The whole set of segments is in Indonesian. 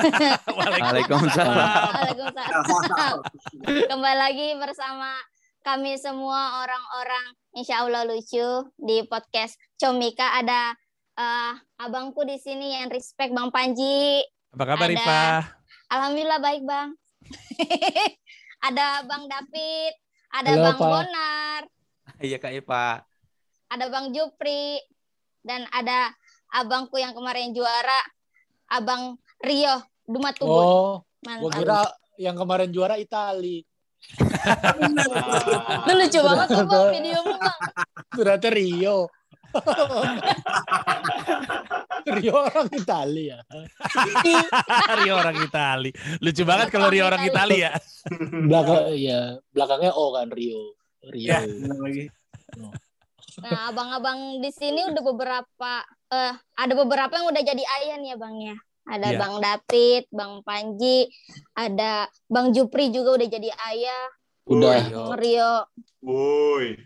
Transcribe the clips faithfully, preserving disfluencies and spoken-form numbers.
Waalaikumsalam. Waalaikumsalam. Kembali lagi bersama kami semua orang-orang insya Allah lucu di podcast Comika. Ada uh, abangku di sini yang respect, Bang Panji. Apa kabar, ada, Rifa? Alhamdulillah baik, Bang. Ada Bang David, ada Halo, Bang Pak. Bonar, Iya Kak Ipa. ada Bang Jupri, dan ada abangku yang kemarin juara, Abang Rio Dumatubun. Oh, Mantap. gua kira yang kemarin juara Itali. Lu lucu banget tuh Bang videomu, Bang. Ternyata Rio. Rio orang Itali ya. Rio orang Itali. Lucu banget kalau Rio orang Itali ya. Belakang ya, belakangnya O kan Rio. Rio. Ya. Nah, abang-abang di sini udah beberapa, eh, ada beberapa yang udah jadi ayah nih ya Bang ya. Ada Iya. Bang David, Bang Panji, ada Bang Jupri juga udah jadi ayah. Udah. Bang Rio. Woi.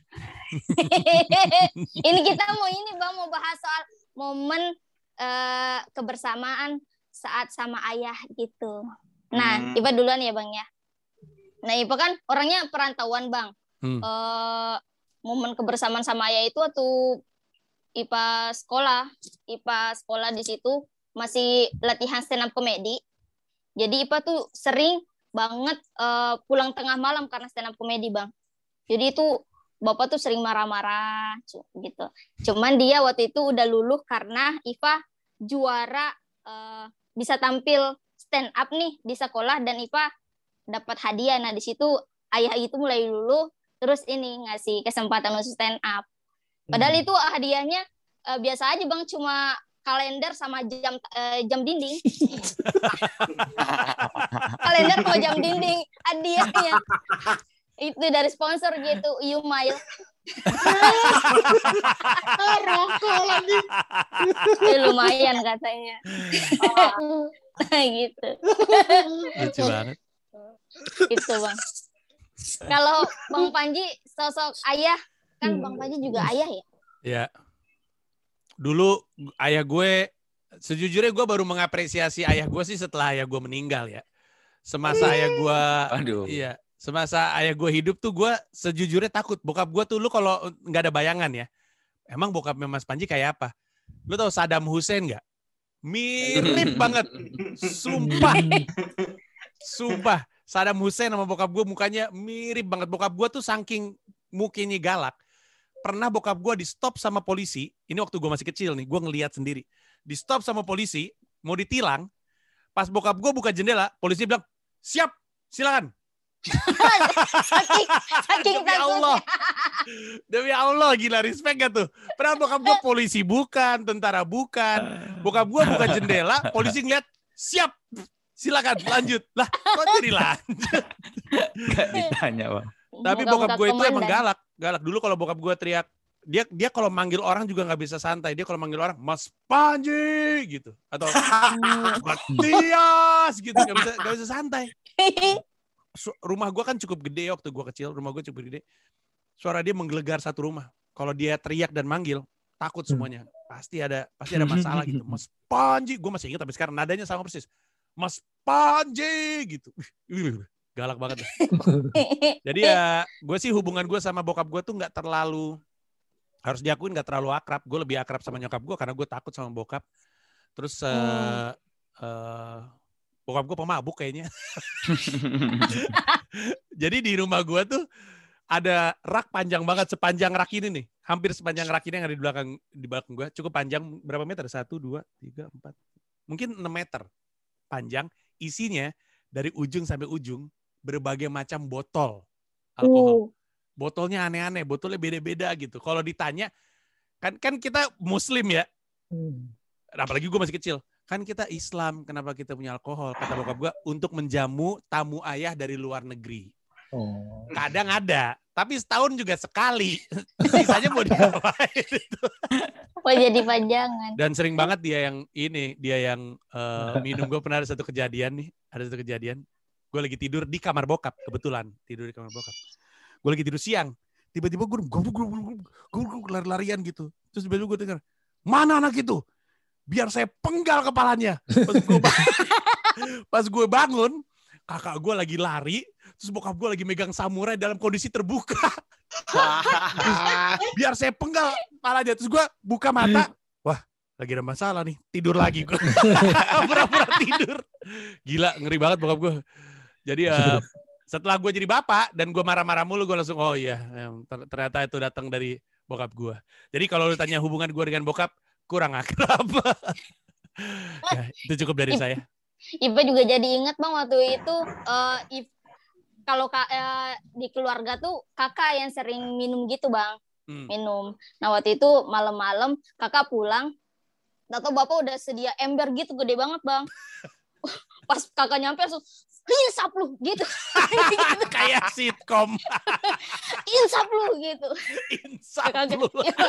Ini kita mau ini Bang, mau bahas soal momen eh, kebersamaan saat sama ayah gitu. Nah, Hmm. Ipa duluan ya Bang ya. Nah, Ipa kan orangnya perantauan Bang. Hmm. Eh, momen kebersamaan sama ayah itu waktu I P A sekolah, I P A sekolah di situ masih latihan stand up comedy. Jadi I P A tuh sering banget uh, pulang tengah malam karena stand up comedy, Bang. Jadi itu Bapak tuh sering marah-marah gitu. Cuman dia waktu itu udah luluh karena I P A juara uh, bisa tampil stand up nih di sekolah dan I P A dapat hadiah. Nah, di situ ayah itu mulai luluh. Terus ini ngasih kesempatan untuk stand up. Padahal itu hadiahnya uh, biasa aja Bang, cuma kalender sama jam uh, jam dinding. Kalender sama jam dinding hadiahnya. Itu dari sponsor gitu, Yumail. Rokok lagi. Ya, lumayan katanya. Gitu. Lucu banget. Itu Bang. Kalau Bang Panji sosok ayah, kan Bang Panji juga ayah ya? Ya. Dulu ayah gue, sejujurnya gue baru mengapresiasi ayah gue sih setelah ayah gue meninggal ya. Semasa ayah gue, Aduh. iya, semasa ayah gue hidup tuh gue sejujurnya takut. Bokap gue tuh lu kalau nggak ada bayangan ya, emang bokapnya Mas Panji kayak apa? Lu tahu Saddam Hussein nggak? Mirip banget, sumpah, sumpah. Saddam Hussein sama bokap gue mukanya mirip banget. Bokap gue tuh saking mukanya galak. Pernah bokap gue di stop sama polisi. Ini waktu gue masih kecil nih. Gue ngelihat sendiri. Di stop sama polisi. Mau ditilang. Pas bokap gue buka jendela. Polisi bilang, siap, silakan. Saking, saking Demi Allah. takutnya. Demi Allah, gila respect gak tuh? Pernah bokap gue polisi bukan, tentara bukan. Bokap gue buka jendela. Polisi ngeliat, siap. Silakan lanjut. Lah, kok jadi lanjut? Gak ditanya, Bang. Tapi Moga-moga bokap gue itu komandan. emang galak. Galak dulu kalau bokap gue teriak, dia dia kalau manggil orang juga nggak bisa santai. Dia kalau manggil orang, Mas Panji gitu, atau Matias gitu, nggak bisa nggak bisa santai. Su- Rumah gue kan cukup gede waktu gue kecil. Rumah gue cukup gede. Suara dia menggelegar satu rumah. Kalau dia teriak dan manggil, takut semuanya. Pasti ada pasti ada masalah gitu. Mas Panji, gue masih ingat tapi sekarang nadanya sama persis. Mas Panji gitu. Wih, galak banget. Jadi ya gue sih hubungan gue sama bokap gue tuh nggak terlalu, harus diakuin nggak terlalu akrab. Gue lebih akrab sama nyokap gue karena gue takut sama bokap. Terus uh, uh, bokap gue pemabuk kayaknya. Jadi di rumah gue tuh ada rak panjang banget, sepanjang rak ini nih. Hampir sepanjang rak ini yang ada di belakang di belakang gue. Cukup panjang, berapa meter? Satu, dua, tiga, empat. Mungkin enam meter panjang. Isinya dari ujung sampai ujung berbagai macam botol alkohol. Botolnya aneh-aneh, botolnya beda-beda gitu. Kalau ditanya, kan kan kita Muslim ya. Apalagi gue masih kecil. Kan kita Islam, kenapa kita punya alkohol? Kata bokap gue, untuk menjamu tamu ayah dari luar negeri. Oh. Kadang ada, tapi setahun juga sekali. Sisanya mau diapain itu. Oh, jadi panjangan. Dan sering banget dia yang ini, dia yang uh, minum. Gue pernah ada satu kejadian nih, ada satu kejadian. Gue lagi tidur di kamar bokap, kebetulan tidur di kamar bokap. Gue lagi tidur siang, tiba-tiba gue gue lari-larian gitu. Terus tiba-tiba gue dengar, mana anak itu? Biar saya penggal kepalanya. Pas gue bangun, Pas gue bangun, kakak gue lagi lari, terus bokap gue lagi megang samurai dalam kondisi terbuka. Biar saya penggal palanya, terus gue buka mata, wah lagi ada masalah nih, tidur lagi gue. Pura-pura tidur. Gila, ngeri banget bokap gue. Jadi uh, setelah gue jadi bapak dan gue marah-marah mulu, gue langsung oh iya, ternyata itu datang dari bokap gue. Jadi kalau lu tanya hubungan gue dengan bokap, kurang akrab. Ya, itu cukup dari saya. Ipa juga jadi ingat bang waktu itu uh, if, kalau uh, di keluarga tuh kakak yang sering minum gitu bang, hmm. minum. Nah waktu itu malam-malam kakak pulang, atau bapak udah sedia ember gitu gede banget bang. Pas kakak nyampe langsung insap lu gitu. Kayak sitkom. Insap lu gitu. Insap lu.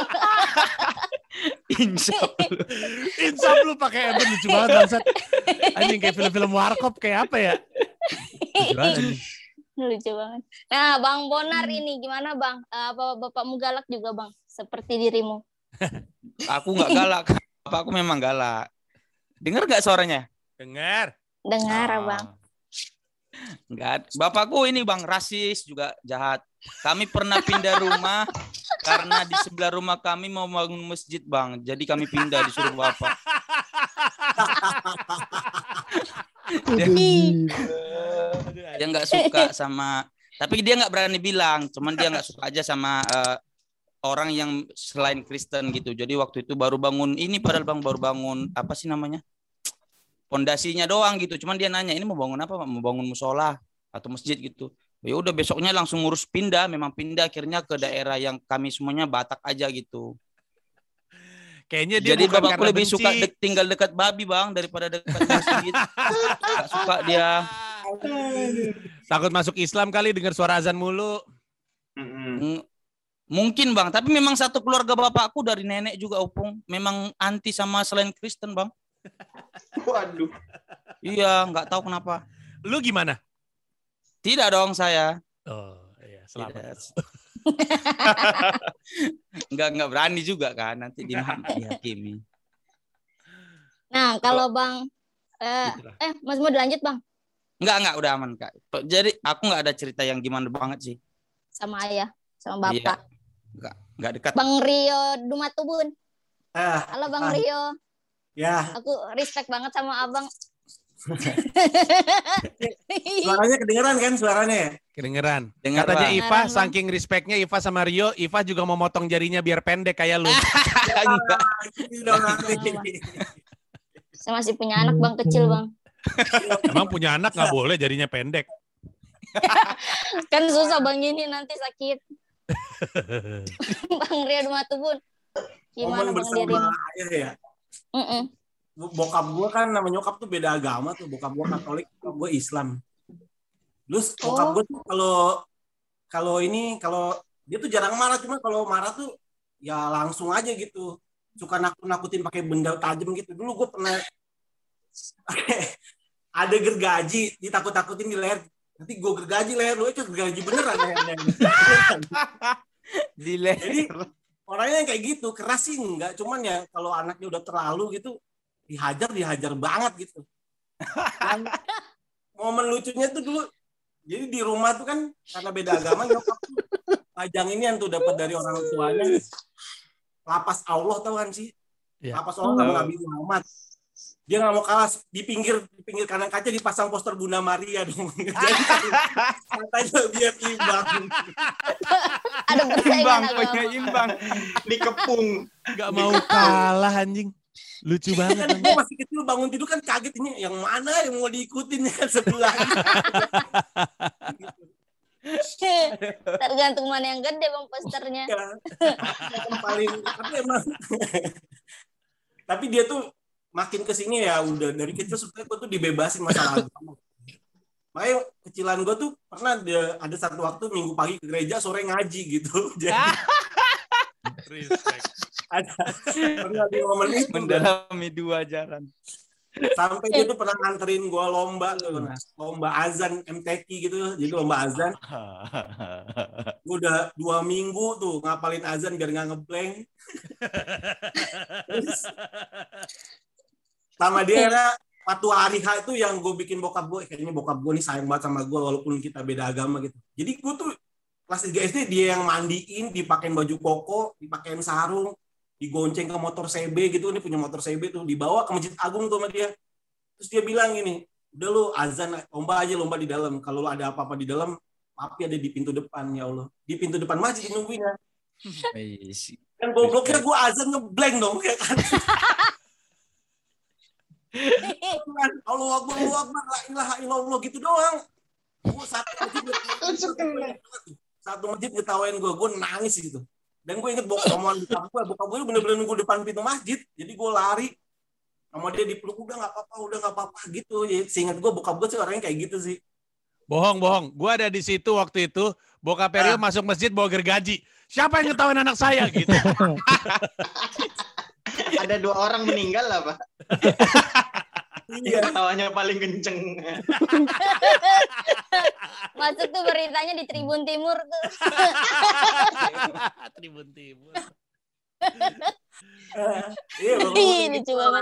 Insap lu. Insap lu pakai ember, lucu banget bangsat. Anjing kayak film-film warkop kayak apa ya? Lucu banget. Lucu banget. Nah, Bang Bonar ini gimana Bang? Apa bapakmu galak juga Bang? Seperti dirimu? Aku nggak galak. Bapakku memang galak. Dengar nggak suaranya? Dengar. Dengar, ah. Bang. Enggak, bapakku ini Bang rasis juga jahat. Kami pernah pindah rumah karena di sebelah rumah kami mau bangun masjid Bang. Jadi kami pindah disuruh bapak. dia, dia nggak suka sama, tapi dia nggak berani bilang. Cuman dia nggak suka aja sama uh, orang yang selain Kristen gitu. Jadi waktu itu baru bangun ini padahal Bang baru bangun apa sih namanya? Pondasinya doang gitu. Cuman dia nanya, ini mau bangun apa? Mau bangun musola atau masjid gitu. Ya udah besoknya langsung ngurus pindah, memang pindah akhirnya ke daerah yang kami semuanya Batak aja gitu. Kayaknya dia jadi bukan bapakku lebih benci. suka de- tinggal dekat babi Bang daripada dekat masjid. Gak suka dia. Takut masuk Islam kali dengar suara azan mulu. Mm-hmm. Mungkin Bang, tapi memang satu keluarga bapakku dari nenek juga Opung memang anti sama selain Kristen Bang. Waduh. Iya, nggak tahu kenapa. Lu gimana? Tidak dong saya. Oh iya, selamat. Nggak nggak berani juga kan nanti dihakimi. Nah kalau Bang, eh, eh Mas mau dilanjut Bang? Nggak nggak udah aman Kak. Jadi aku nggak ada cerita yang gimana banget sih. Sama ayah, sama bapak. Iya. Nggak nggak dekat. Bang Rio Dumatubun. Ah, Halo Bang ah. Rio. Ya. Aku respect banget sama abang. Suaranya kedengeran kan suaranya? Kedengeran. Dengeran. Katanya Iva, Dengeran, saking respectnya Iva sama Rio, Iva juga mau motong jarinya biar pendek kayak lu. Enggak. Saya masih punya anak Bang kecil Bang. Emang punya anak nggak boleh jarinya pendek? Kan susah Bang ini nanti sakit. Bang Rio Dumatubun. Gimana Momen Bang dirimu? ayah ya. Mm-mm. Bokap gue kan nama nyokap tuh beda agama tuh. Bokap gue Katolik, bokap gue Islam. Terus bokap Oh. gue tuh kalau kalau ini kalau dia tuh jarang marah, cuma kalau marah tuh ya langsung aja gitu. Suka nakut-nakutin pakai benda tajam gitu. Dulu gue pernah ada gergaji ditakut-takutin di leher. Nanti gue gergaji leher lu, itu gergaji beneran lehernya. Di leher. Jadi orangnya kayak gitu, keras sih enggak, cuman ya kalau anaknya udah terlalu gitu dihajar dihajar banget gitu. Dan momen lucunya tuh dulu, jadi di rumah tuh kan karena beda agama nyokap tuh pajang ini yang tuh dapat dari orang tuanya, lapas Allah tau kan sih, Ya. lapas Allah sama Nabi Muhammad. Dia nggak mau kalah, di pinggir di pinggir kanan kaca dipasang poster Bunda Maria dong. Jadi katanya biar imbang. Ada persaingan Imbang, punya agama. imbang. Dikepung. Gak mau kalah anjing. Lucu banget. Kan gue masih kecil bangun tidur kan kaget ini yang mana yang mau diikutin ya sebelah. Tergantung mana yang gede Bang posternya. Yang paling tapi emang tapi dia tuh makin kesini ya udah dari kecil sebetulnya gue tuh dibebasin masalah agama. Makanya kecilan gue tuh pernah ada, ada satu waktu minggu pagi ke gereja sore ngaji gitu. Jadi ada pernah di momen itu Mendalami dua ajaran. sampai dia tuh pernah nganterin gue lomba tuh, lomba azan M T Q gitu, jadi lomba azan. Gue udah dua minggu tuh ngapalin azan biar nggak ngeblank. Terus sama dia era waktu hari H itu yang gue bikin bokap gue, kayaknya bokap gue nih sayang banget sama gue walaupun kita beda agama gitu. Jadi gue tuh kelas tiga S D dia yang mandiin, dipakein baju koko, dipakein sarung, digonceng ke motor C B gitu, ini punya motor C B tuh, dibawa ke Masjid Agung tuh sama dia. Terus dia bilang gini, udah lu azan, lomba aja lomba di dalam. Kalau lu ada apa-apa di dalam, papi ada di pintu depan, ya Allah. Di pintu depan masjid nungguinnya. Kan goblok kira gue azan ngeblank dong, ya kan. Allah Akbar, Allah Akbar, la ilaha illallah gitu doang. Gue satu masjid, satu masjid ngetawain gue, gue nangis gitu. Dan gue inget bokap omongan bokap gue, bokap gue bener-bener nunggu depan pintu masjid. Jadi gue lari, sama dia dipeluk, udah nggak apa-apa, udah nggak apa-apa gitu. Jadi seingat gue bokap gue sih orangnya kayak gitu sih. Bohong, bohong. Gue ada di situ waktu itu. Bokap Rio ah. masuk masjid bawa gergaji. Siapa yang ngetawain anak saya gitu? Ada dua orang meninggal lah, Pak. Iya, tawanya paling kenceng. Masuk tuh beritanya di Tribun Timur tuh. Tribun Timur. Iya, lucu banget.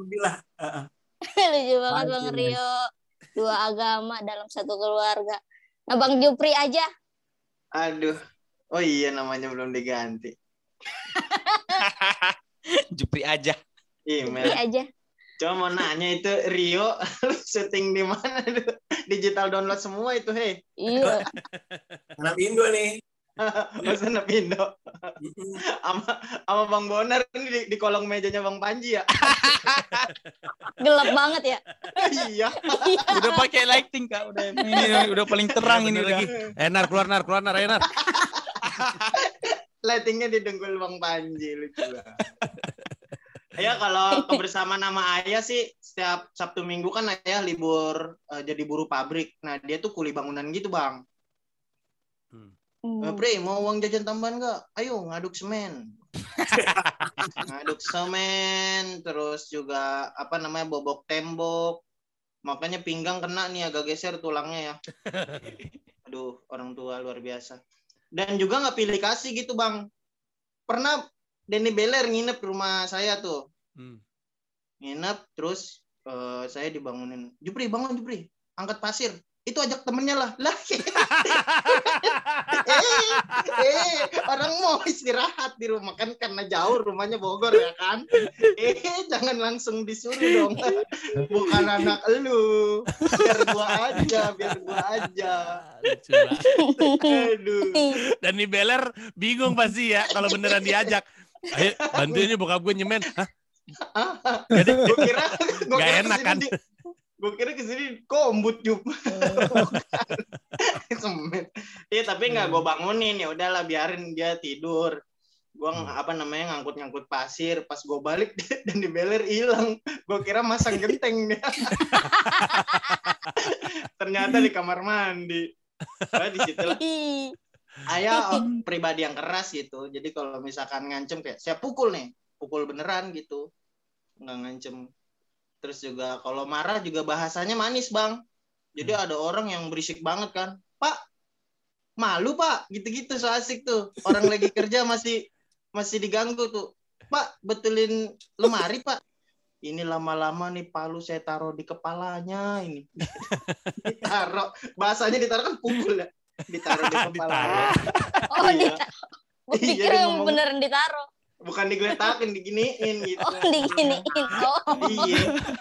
Lucu banget Aduh. Bang Rio. Dua agama dalam satu keluarga. Nah, Bang Jupri aja. Aduh. Oh iya, namanya belum diganti. Jupri aja. Iya, Jupri aja. Cuma mau nanya itu Rio, syuting di mana? Digital download semua itu, hei. Iya. Anak Indo nih. Mas anak Indo. Sama sama Bang Bonar ini di, di kolong mejanya Bang Panji ya. Gelap banget ya. Iya. Udah pakai lighting Kak, udah ini udah paling terang ini lagi. Enar keluar nar, keluar nar, Enar. Lightingnya didengkul Bang Panji, lucu banget. Ya kalau kebersamaan nama Ayah sih setiap Sabtu Minggu kan Ayah libur uh, jadi buruh pabrik. Nah dia tuh kuli bangunan gitu Bang. Hmm. Uh, Pre mau uang jajan tambahan nggak? Ayo ngaduk semen. Ngaduk semen, terus juga apa namanya bobok tembok. Makanya pinggang kena nih agak geser tulangnya ya. Aduh orang tua luar biasa. Dan juga nggak pilih kasih gitu Bang. Pernah Denny Beler nginep di rumah saya tuh. Hmm. Nginep, terus uh, saya dibangunin. Jupri, bangun Jupri. Angkat pasir. Itu ajak temennya lah. Lah. eh, eh, orang mau istirahat di rumah kan karena jauh rumahnya Bogor ya kan. Eh, jangan langsung disuruh dong. Bukan anak elu. Biar gua aja, biar gua aja. Aduh. Dan nih Beler bingung pasti ya kalau beneran diajak. Ayo bantuin nih bokap gue nyemen. Hah? Jadi gue kira gue gak enak kan? Di, gue kira kesini kombut Jup. Semen. Iya tapi nggak gue bangunin ya udahlah biarin dia tidur. Gue hmm. apa namanya ngangkut-ngangkut pasir. Pas gue balik dan di Beler hilang. Gue kira masang genteng dia. Ternyata di kamar mandi. Nah, di situ lah. Ayah oh, pribadi yang keras gitu. Jadi kalau misalkan ngancem kayak saya pukul nih, pukul beneran gitu. Nggak ngancem. Terus juga kalau marah juga bahasanya manis, Bang. Jadi hmm. ada orang yang berisik banget kan. Pak, malu, Pak. Gitu-gitu so asik tuh. Orang lagi kerja masih masih diganggu tuh. Pak, betulin lemari, Pak. Ini lama-lama nih palu saya taruh di kepalanya ini. Ditaruh. Bahasanya ditaruh kan pukul ya. Ditaruh di kepala. Oh, iya. Gue pikir iya, yang beneran ditaruh. Bukan digeletakin, diginiin gitu. Oh, diginiin. Oh. Iya.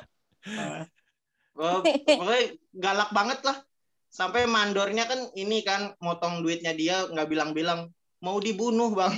Oh, pokoknya galak banget lah. Sampai mandornya kan ini kan motong duitnya dia nggak bilang-bilang mau dibunuh bang.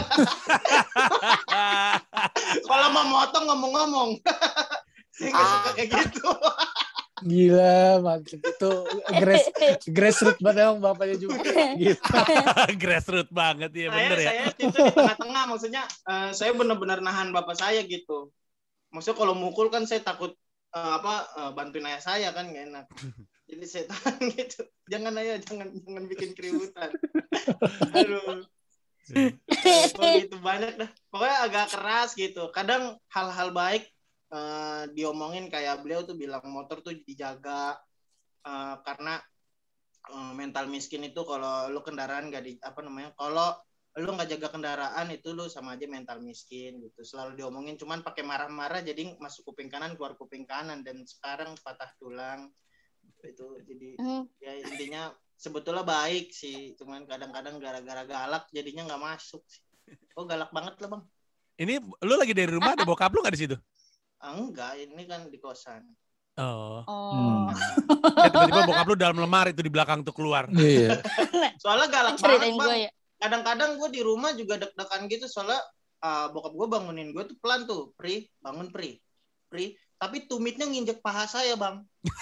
Kalau mau motong ngomong-ngomong. Saya nggak suka kayak gitu. Gila, mantap itu grass grassroots banget emang bapaknya juga. Gitu. Grassroots banget ya, saya, bener ya. Saya itu di tengah-tengah, maksudnya uh, saya benar-benar nahan bapak saya gitu. Maksudnya kalau mukul kan saya takut uh, apa uh, bantuin ayah saya kan nggak enak. Jadi saya tahan gitu. Jangan ayah, jangan jangan bikin keributan. Aduh. Oh, gitu banyak dah. Pokoknya agak keras gitu. Kadang hal-hal baik Uh, diomongin kayak beliau tuh bilang motor tuh dijaga uh, karena uh, mental miskin itu kalau lu kendaraan gak di apa namanya kalau lu nggak jaga kendaraan itu lu sama aja mental miskin gitu. Selalu diomongin cuman pakai marah-marah jadi masuk kuping kanan keluar kuping kanan dan sekarang patah tulang itu. Jadi hmm. ya intinya sebetulnya baik sih, cuman kadang-kadang gara-gara galak jadinya nggak masuk. Oh galak banget lah bang. Ini lu lagi dari rumah, ada bokap lu nggak di situ? Ah, enggak, ini kan di kosan. Oh. oh. Ya, tiba-tiba bokap lu dalam lemari itu di belakang tuh keluar. Iya. Soalnya galak banget bang. Ya. Kadang-kadang gue di rumah juga deg-degan gitu soalnya uh, bokap gue bangunin gue tuh pelan tuh, Pri, bangun Pri, Pri. Tapi tumitnya nginjek paha saya bang.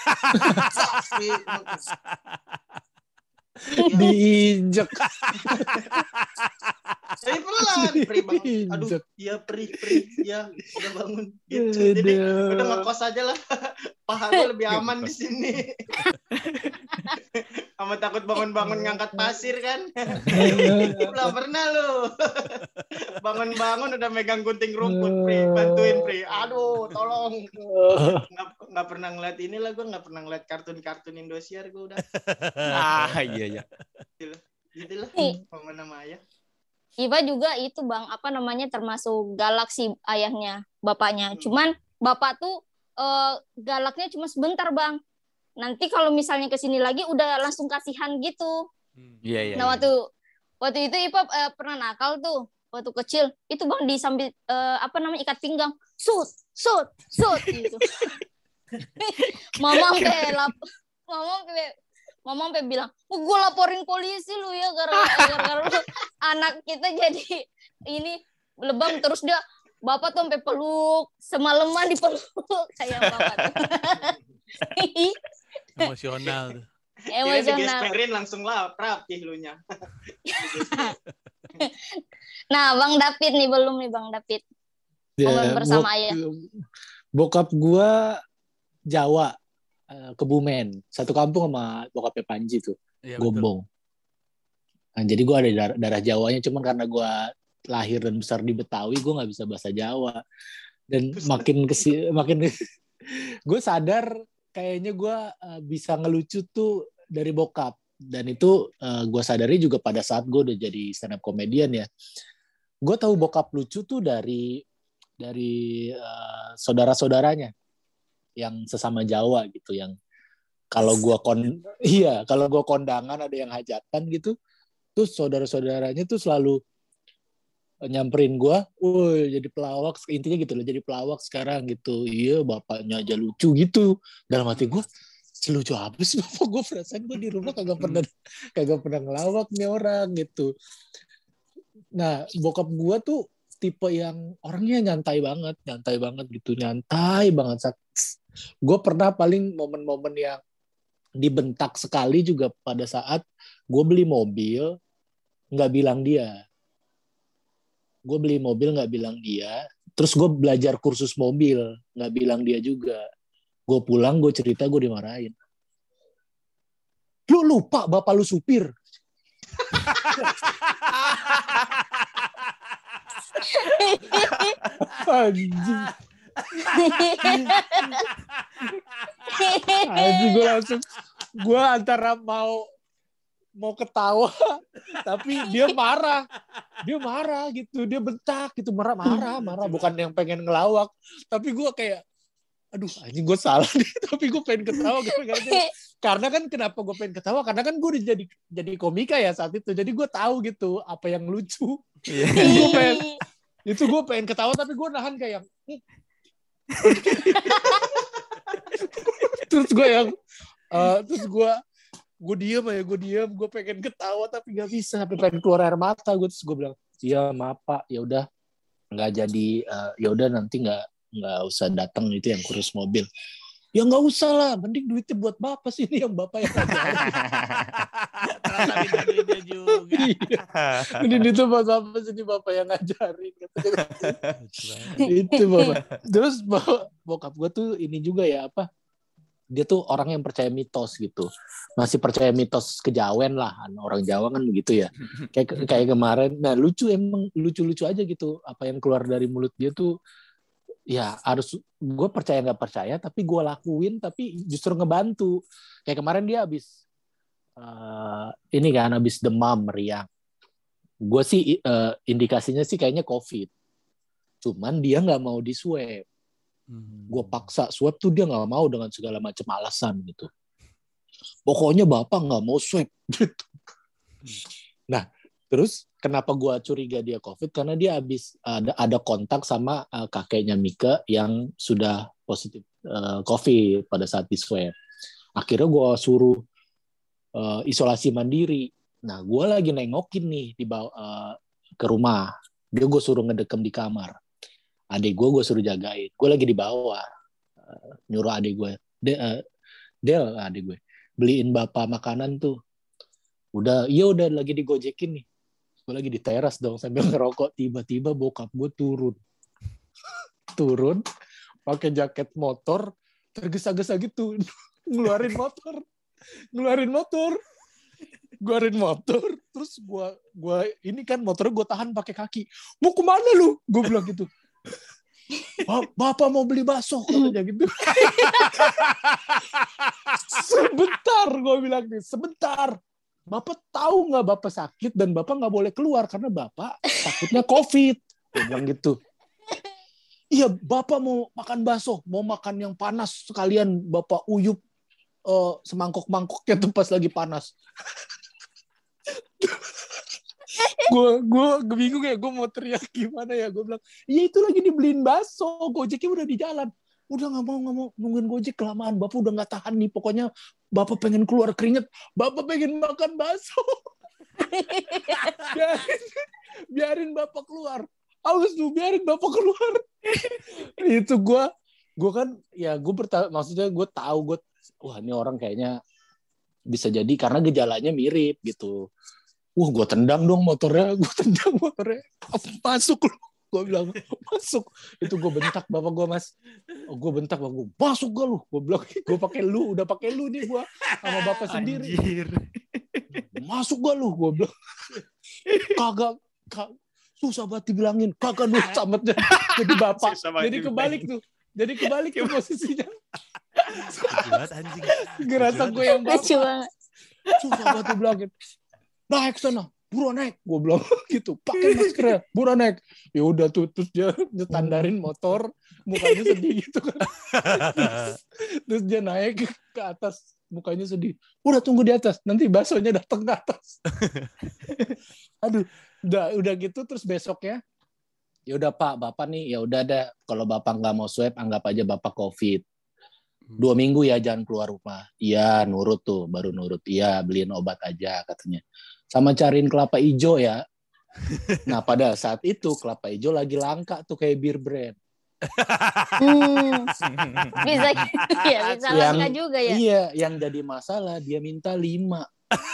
Diinjek. Jadi pelan, Pri bangun. Aduh, iya Pri, Pri, ya udah bangun gitu. Jadi udah ngekos aja lah. Paha gue lebih aman di sini. Sama takut bangun-bangun ngangkat pasir kan. Belum pernah lu. Bangun-bangun udah megang gunting rumput, Pri, bantuin Pri. Aduh, tolong. Nggak, nggak pernah ngeliat ini lah, gue nggak pernah ngeliat kartun-kartun Indosiar gue udah. Ah iya iya. Gitulah, gitulah. Momen nama ayah. Iva juga itu bang, apa namanya termasuk galak sih ayahnya, bapaknya. Hmm. Cuman bapak tuh uh, galaknya cuma sebentar bang. Nanti kalau misalnya kesini lagi udah langsung kasihan gitu. Iya hmm. iya. Nah ya. waktu waktu itu Iva uh, pernah nakal tuh waktu kecil. Itu bang disambil uh, apa namanya ikat pinggang, sut sut sut gitu. Mama sampai lap, mama sampai Mama sampai bilang, oh, gue laporin polisi lu ya gara-gara lu anak kita jadi ini lebam terus dia bapak tuh sampai peluk semalaman dipeluk kayak bapak. Emosional tuh. Emosional. Digesperin langsung lah rapih lu nya. Nah, Bang David nih belum nih Bang David. Ya, momen bersama bok- ayah. Bokap gua Jawa. Kebumen, satu kampung sama bokapnya Panji tuh, ya, Gombong. Nah, jadi gue ada darah, darah Jawanya, cuman karena gue lahir dan besar di Betawi, gue nggak bisa bahasa Jawa. Dan makin kesi, makin gue sadar kayaknya gue uh, bisa ngelucu tuh dari bokap. Dan itu uh, gue sadari juga pada saat gue udah jadi stand up comedian ya. Gue tahu bokap lucu tuh dari dari uh, saudara-saudaranya yang sesama Jawa gitu, yang kalau gua kon iya kalau gua kondangan ada yang hajatan gitu, terus saudara-saudaranya tuh selalu nyamperin gua, woi jadi pelawak, intinya gitu loh, jadi pelawak sekarang gitu. Iya bapaknya aja lucu gitu. Dalam hati gua, lucu apa sih bapak gua, perasaan gua di rumah kagak pernah kagak pernah ngelawak nih orang gitu. Nah bokap gua tuh tipe yang orangnya nyantai banget, nyantai banget gitu, nyantai banget. Gue pernah paling momen-momen yang dibentak sekali juga pada saat gue beli mobil nggak bilang dia. Gue beli mobil nggak bilang dia. Terus gue belajar kursus mobil nggak bilang dia juga. Gue pulang gue cerita gue dimarahin. Lu lupa bapak lu supir. Anjing. Anjing gue langsung gue antara mau mau ketawa tapi dia marah dia marah gitu, dia bentak gitu, marah marah marah bukan yang pengen ngelawak, tapi gue kayak aduh anjing gue salah nih tapi gue pengen ketawa gara-gara karena kan kenapa gue pengen ketawa karena kan gue udah jadi jadi komika ya saat itu, jadi gue tahu gitu apa yang lucu. gue pengen itu gue pengen ketawa tapi gue nahan kayak terus gue yang uh, terus gue gue diem aja gue diem gue pengen ketawa tapi nggak bisa, sampai pengen keluar air mata gue. Terus gue bilang iya maaf pak, ya udah nggak jadi, uh, ya udah nanti nggak nggak usah datang itu yang kursus mobil. Ya nggak usah lah, mending duitnya buat bapak sih, ini yang bapak yang ngajarin. Ternyata minta duitnya juga. Ini itu buat bapak sih, ini bapak yang ngajarin. Itu bapak. Terus bokap gue tuh ini juga ya apa? Dia tuh orang yang percaya mitos gitu. Masih percaya mitos kejawen lah. Orang Jawa kan begitu ya. Kayak kayak kemarin. Nah lucu, emang lucu-lucu aja gitu. Apa yang keluar dari mulut dia tuh ya harus gue percaya nggak percaya tapi gue lakuin, tapi justru ngebantu. Kayak kemarin dia habis uh, ini kan habis demam meriang, Gue sih uh, indikasinya sih kayaknya COVID. Cuman dia nggak mau di swab. Hmm. Gue paksa swab tuh dia nggak mau dengan segala macam alasan gitu. Pokoknya bapak nggak mau swab gitu. Nah, terus kenapa gue curiga dia COVID? Karena dia habis ada ada kontak sama uh, kakeknya Mika yang sudah positif uh, COVID pada saat di swab. Akhirnya gue suruh uh, isolasi mandiri. Nah, gue lagi nengokin nih di bawah, uh, ke rumah. Dia gue suruh ngedekem di kamar. Adik gue gue suruh jagain. Gue lagi di bawah. Uh, nyuruh adik gue. Dia, uh, Del, adik gue. Beliin bapak makanan tuh. Udah, iya udah lagi digojekin nih. Gue lagi di teras dong sambil ngerokok. Tiba-tiba bokap gue turun. Turun. Pakai jaket motor. Tergesa-gesa gitu. Ngeluarin motor. Ngeluarin motor. Ngeluarin motor. Terus gue, gue ini kan motornya gue tahan pakai kaki. Mau kemana lu? Gue bilang gitu. Bapak mau beli bakso katanya gitu. Sebentar gue bilang nih, sebentar. Bapak tahu nggak bapak sakit dan bapak nggak boleh keluar karena bapak takutnya COVID. Gue bilang gitu. Iya, bapak mau makan bakso, mau makan yang panas sekalian bapak uyup uh, semangkok-mangkoknya tuh pas lagi panas. gue gue bingung ya, gue mau teriak gimana ya. Gue bilang, iya itu lagi dibeliin bakso, Gojeknya udah di jalan. Udah nggak mau nggak mau nungguin Gojek kelamaan, bapak udah nggak tahan nih, pokoknya bapak pengen keluar keringet, bapak pengen makan bakso. biarin, biarin bapak keluar, awas lu, biarin bapak keluar. Itu gue gue kan ya gue berta- maksudnya gue tahu gue wah ini orang kayaknya bisa jadi karena gejalanya mirip gitu. Wah, gue tendang dong motornya, gue tendang motornya, masuk lu, gue bilang masuk. Itu gue bentak bapak gue, mas, oh, gue bentak bapak gue, masuk gak lu, gue bilang, gue pakai lu, udah pakai lu nih gue sama bapak sendiri. Anjir. Masuk gak lu, gue bilang, kagak, kag, susah banget dibilangin, kagak lu camatnya, jadi bapak, jadi kebalik tuh, jadi kebalik tuh posisinya. Ngerasa gue yang bapak, susah banget dibilangin. Naik sana, buruan naik, gue bilang gitu, pakai maskernya, buruan naik. Ya udah tuh, terus dia nyetandarin motor, mukanya sedih gitu kan. Terus, terus dia naik ke atas, mukanya sedih. Udah tunggu di atas, nanti baksonya datang ke atas. Aduh, udah udah gitu terus besoknya, ya udah Pak, bapak nih, ya udah ada, kalau bapak nggak mau swab, anggap aja bapak COVID. Dua minggu ya jangan keluar rumah. Iya, nurut tuh, baru nurut. Iya, beliin obat aja katanya. Sama cariin kelapa hijau ya. Nah, pada saat itu kelapa hijau lagi langka tuh kayak bir brand. Hmm. Bisa ya, bisa yang, langka juga ya. Iya, yang jadi masalah dia minta lima.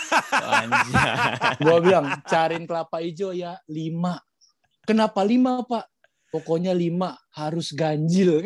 Gue bilang, cariin kelapa hijau ya, lima. Kenapa lima, Pak? Pokoknya lima harus ganjil.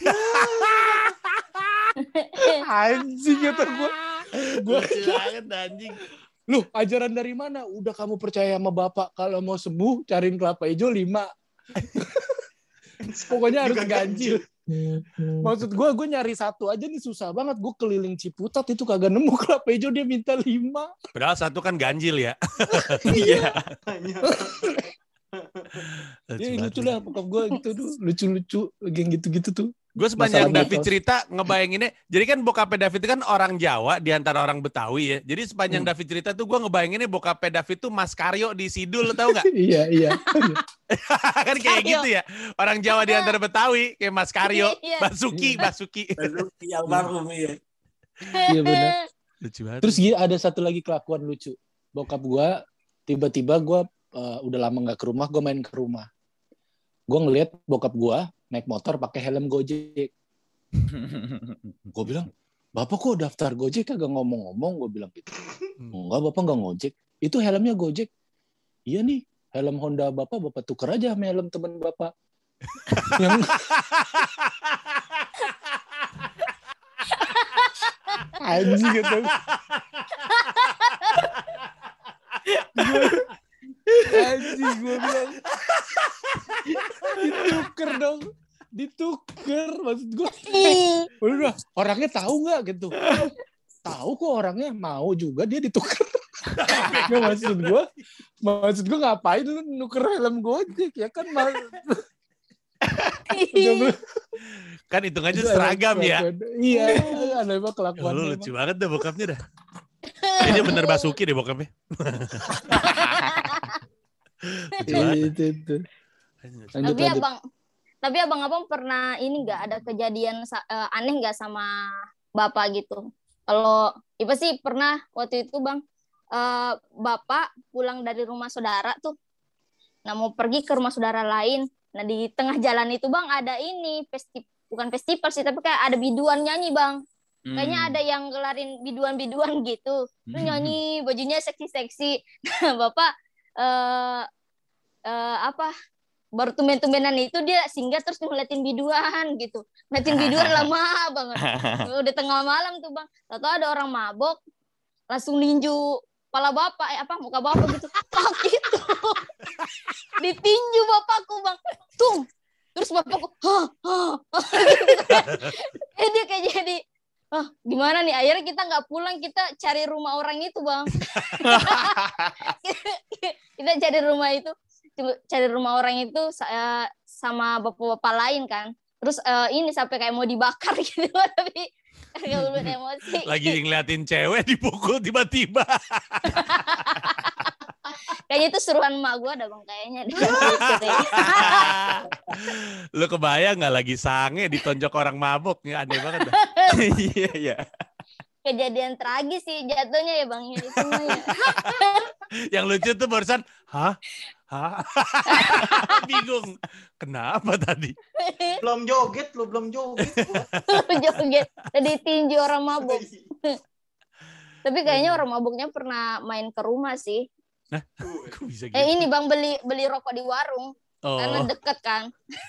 Anjing kata gue. Gue banget anjing. Lu ajaran dari mana? Udah kamu percaya sama bapak kalau mau sembuh cariin kelapa hijau lima. Pokoknya harus ganjil. Maksud gue, gue nyari satu aja nih susah banget. Gue keliling Ciputat itu kagak nemu kelapa hijau, dia minta lima. Padahal satu kan ganjil ya. Iya. Ya lucu lah pokok gue gitu tuh, lucu-lucu geng gitu-gitu tuh. Gue sepanjang David cerita ngebayanginnya, jadi kan bokapnya David itu kan orang Jawa di antara orang Betawi ya. Jadi sepanjang hmm. David cerita tuh gue ngebayanginnya bokapnya David tuh Mas Karyo di Sidul, lo tau gak? Iya, iya. Kan kayak Karyo. Gitu ya. Orang Jawa di antara Betawi kayak Mas Karyo, Basuki, Basuki. Basuki almarhum ya. Iya benar. Lucu banget. Terus ada satu lagi kelakuan lucu. Bokap gue tiba-tiba gue uh, udah lama gak ke rumah, gue main ke rumah. Gue ngeliat bokap gue naik motor pakai helm Gojek. Gue bilang, bapak kok daftar Gojek kagak ngomong-ngomong? Gue bilang gitu. Enggak, bapak nggak ngojek. Itu helmnya Gojek. Iya nih, helm Honda bapak, bapak tuker aja sama helm teman bapak. Yang anjing gitu. Anjing gue bilang dituker dong, dituker maksud gue. Udah orangnya tahu nggak gitu? tahu kok orangnya mau juga dia ditukar. Nggak, maksud gue, maksud gue ngapain lu nuker helm Gojek ya kan? Kan hitungannya seragam ya. Iya, aneh banget kelakuannya. Lu lucu banget dah bokapnya dah. Ini bener Basuki deh bokapnya. Itu itu. Tapi abang, tapi abang-abang pernah ini nggak ada kejadian uh, aneh nggak sama bapak gitu? Kalau Ipa sih pernah waktu itu bang, uh, bapak pulang dari rumah saudara tuh, nah mau pergi ke rumah saudara lain. Nah di tengah jalan itu bang ada ini festival, bukan festival sih, tapi kayak ada biduan nyanyi bang. Hmm. Kayaknya ada yang gelarin biduan-biduan gitu. Terus nyanyi bajunya seksi-seksi. Nah, bapak uh, uh, apa? Baru tumben-tumbenan itu dia singgah terus ngeliatin biduan gitu. Ngeliatin biduan lama banget. Udah tengah malam tuh bang. Tahu-tahu ada orang mabok langsung ninju kepala bapak, eh apa muka bapak gitu. Tak gitu. Ditinju bapakku bang. Tung. Terus bapakku, hah, hah. Eh dia kayak jadi, ah gimana nih? Akhirnya kita nggak pulang, kita cari rumah orang itu bang. Kita cari rumah itu. Cari rumah orang itu saya sama bapak-bapak lain kan, terus uh, ini sampai kayak mau dibakar gitu, tapi nggak ulun emosi. Lagi ngeliatin cewek dipukul tiba-tiba. Kayaknya itu suruhan emak gue ada bang kayaknya. Lu kebayang nggak lagi sange ditonjok orang mabuk? Ya aneh banget. Iya iya. Kejadian tragis sih jatuhnya ya bang itu semuanya. Yang lucu tuh barusan, hah? Hah? Bingung. Kenapa tadi? Belum joget lu, belum joget. Joget. Tadi tinju orang mabuk. Tapi kayaknya orang mabuknya pernah main ke rumah sih. Nah, kok bisa gitu? Eh ini bang beli beli rokok di warung. Oh. Karena deket kan.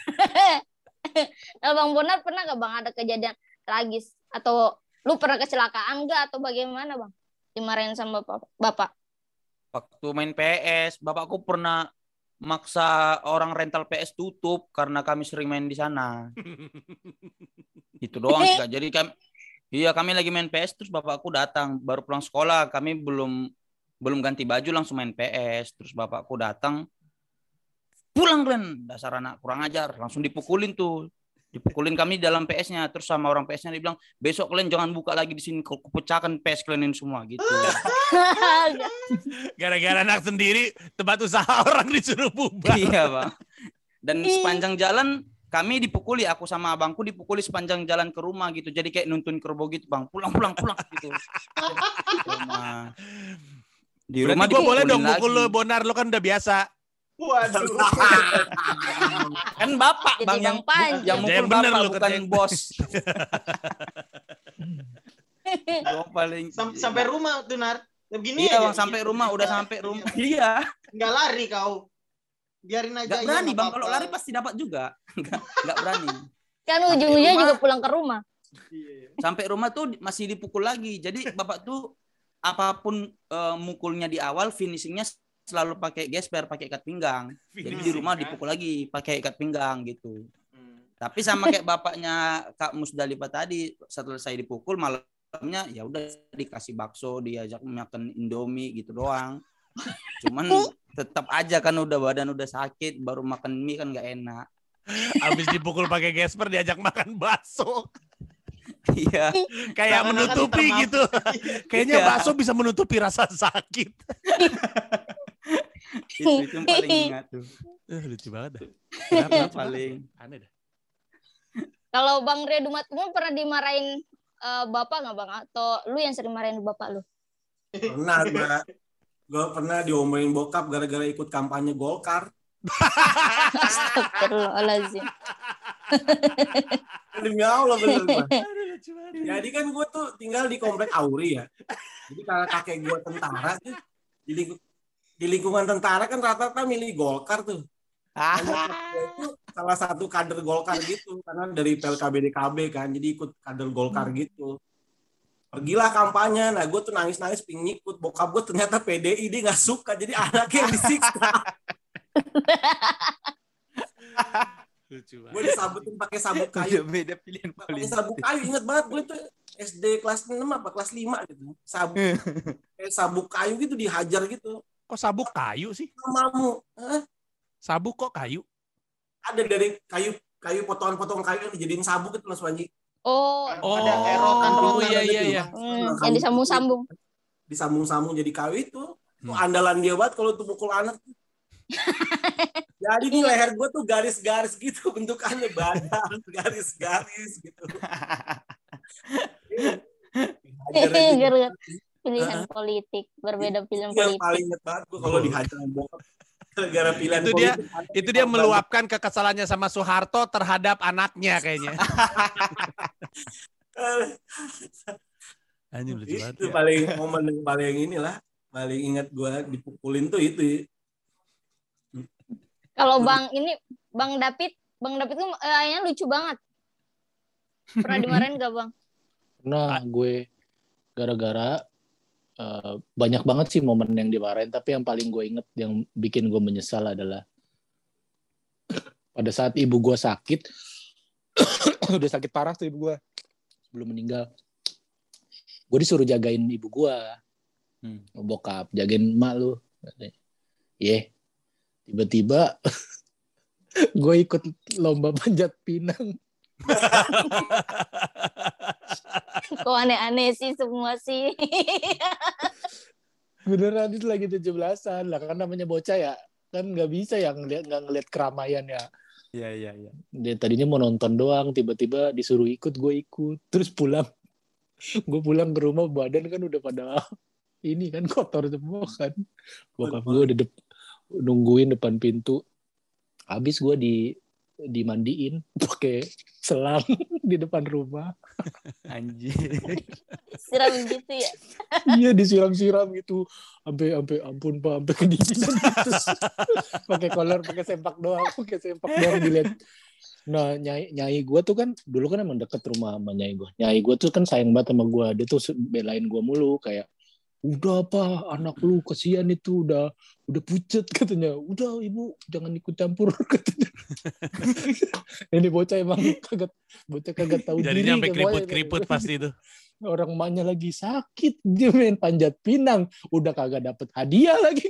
Nah, Bang Bonar pernah gak bang ada kejadian tragis? Atau lu pernah kecelakaan gak? Atau bagaimana bang? Dimarahin sama bapak? bapak? Waktu main P S, bapakku pernah maksa orang rental P S tutup karena kami sering main di sana. Itu doang sih, Kak. Jadi kami, iya kami lagi main P S terus bapakku datang baru pulang sekolah, kami belum belum ganti baju langsung main P S, terus bapakku datang, pulang kalian dasar anak kurang ajar, langsung dipukulin tuh. Dipukulin kami dalam P S-nya, terus sama orang P S-nya dibilang besok kalian jangan buka lagi di sini, kalau kupecahkan P S kalian semua gitu. Gara-gara anak sendiri tempat usaha orang disuruh bubar. Iya bang. Dan sepanjang jalan kami dipukuli, aku sama abangku dipukuli sepanjang jalan ke rumah gitu, jadi kayak nuntun kerbau gitu bang, pulang pulang pulang gitu. Rumah. Di rumah gue boleh dong mukul lo Bonar, lo kan udah biasa. Waduh. Kan bapak bang yang yang mukul bapak lo, bukan yang bos. Paling Sam sampai rumah tuh Nar. Begini iya aja. Bang, sampai rumah udah sampai rumah. Iya. Nggak lari kau. Biarin aja. Nggak berani bang, kalau lari pasti dapat juga. Nggak nggak berani. Kan ujung-ujungnya juga pulang ke rumah. Sampai rumah tuh masih dipukul lagi. Jadi bapak tuh apapun uh, mukulnya di awal, finishingnya selalu pakai gesper, pakai ikat pinggang. Jadi di rumah dipukul lagi pakai ikat pinggang gitu. Hmm. Tapi sama kayak bapaknya Kak Musdalifah tadi, setelah saya dipukul malamnya ya udah dikasih bakso, diajak makan Indomie gitu doang. Cuman tetap aja kan udah badan udah sakit, baru makan mie kan nggak enak. Abis dipukul pakai gesper diajak makan bakso. Iya. Kayak menutupi gitu. Kayaknya bakso bisa menutupi rasa sakit. itu, itu yang paling ingat tuh. Uh, lucu banget. Kenapa paling aneh dah. Kalau Bang Redu Matmu pernah dimarahin uh, bapak nggak bang? Atau lu yang sering marahin bapak lu? Pernah gue. Gue pernah diomelin bokap gara-gara ikut kampanye Golkar. Astagfirullahaladzim. Demi Allah bener gue. Jadi kan gue tuh tinggal di komplek Auri ya. Jadi karena kakek gue tentara tuh, jadi di lingkungan tentara kan rata-rata milih Golkar tuh. Ah. Itu salah satu kader Golkar gitu, karena dari P L K B D K B kan, jadi ikut kader Golkar gitu. Pergilah kampanye, nah gue tuh nangis-nangis pingin ikut, bokap gue ternyata P D I, dia nggak suka, jadi anaknya yang disiksa. Gue disabutin pakai sabuk kayu. Beda pilihan pakai sabuk kayu, inget banget gue tuh S D kelas enam apa kelas lima gitu. Sabuk kayak sabuk kayu gitu dihajar gitu. Kok sabuk kayu sih? Mamamu. Hah? Sabuk kok kayu? Ada dari kayu kayu potongan-potongan kayu yang dijadiin sabuk itu Mas Panji. Oh, Oh, ada erotan-erotan iya gitu. iya iya. hmm, yang disambung-sambung. Disambung-sambung jadi kayu itu. Itu Hmm. andalan dia banget kalau tuh mukul anak. Jadi di leher gue tuh garis-garis gitu bentukannya badan, garis-garis gitu. Gara-gara pilihan politik, berbeda pilihan Yang politik. paling inget banget gue kalau dihajar bokap gara-gara pilihan Itu dia politik. itu dia meluapkan kekesalannya sama Soeharto terhadap anaknya kayaknya. Anjir lucu banget. Itu Ya. paling momen yang paling inilah, paling ingat gue dipukulin tuh itu. Kalau Bang ini Bang David, Bang David tuh eh, ayahnya lucu banget. Pernah dimarahin gak Bang? Nah, gue gara-gara uh, banyak banget sih momen yang dimarahin, tapi yang paling gue inget yang bikin gue menyesal adalah pada saat ibu gue sakit, udah sakit parah tuh ibu gue sebelum meninggal. Gue disuruh jagain ibu gue, hmm. bokap, jagain emak lu. Iya. Yeah. Tiba-tiba gue ikut lomba panjat pinang. Kok aneh-aneh sih semua sih. Beneran itu lagi tujuh belasan lah, kan namanya bocah ya, kan nggak bisa ya ngeliat nggak ngeliat keramaian ya. Iya iya iya. Dia tadinya mau nonton doang, tiba-tiba disuruh ikut, gue ikut, terus pulang. Gue pulang ke rumah badan kan udah pada ini kan kotor semua kan. Bokap gue udah de- nungguin depan pintu. Habis gue di dimandiin pakai selang di depan rumah. Anjir. Siram gitu ya. Iya disiram-siram gitu. Sampai sampai ampun Pak, sampai kedinginan gitu. Pakai kolor, pakai sempak doang, pakai sempak doang dilihat. Nah, nyai nyai gue tuh kan dulu kan emang deket rumah sama nyai gue. Nyai gue tuh kan sayang banget sama gue. Dia tuh belain gue mulu kayak udah apa anak lu kesian itu udah udah pucet katanya. Udah ibu jangan ikut campur katanya. Ini bocah emang kagak bocah kagak tahu diri. Jadinya sampai keriput-keriput pasti itu. Orang emaknya lagi sakit, dia main panjat pinang, udah kagak dapet hadiah lagi.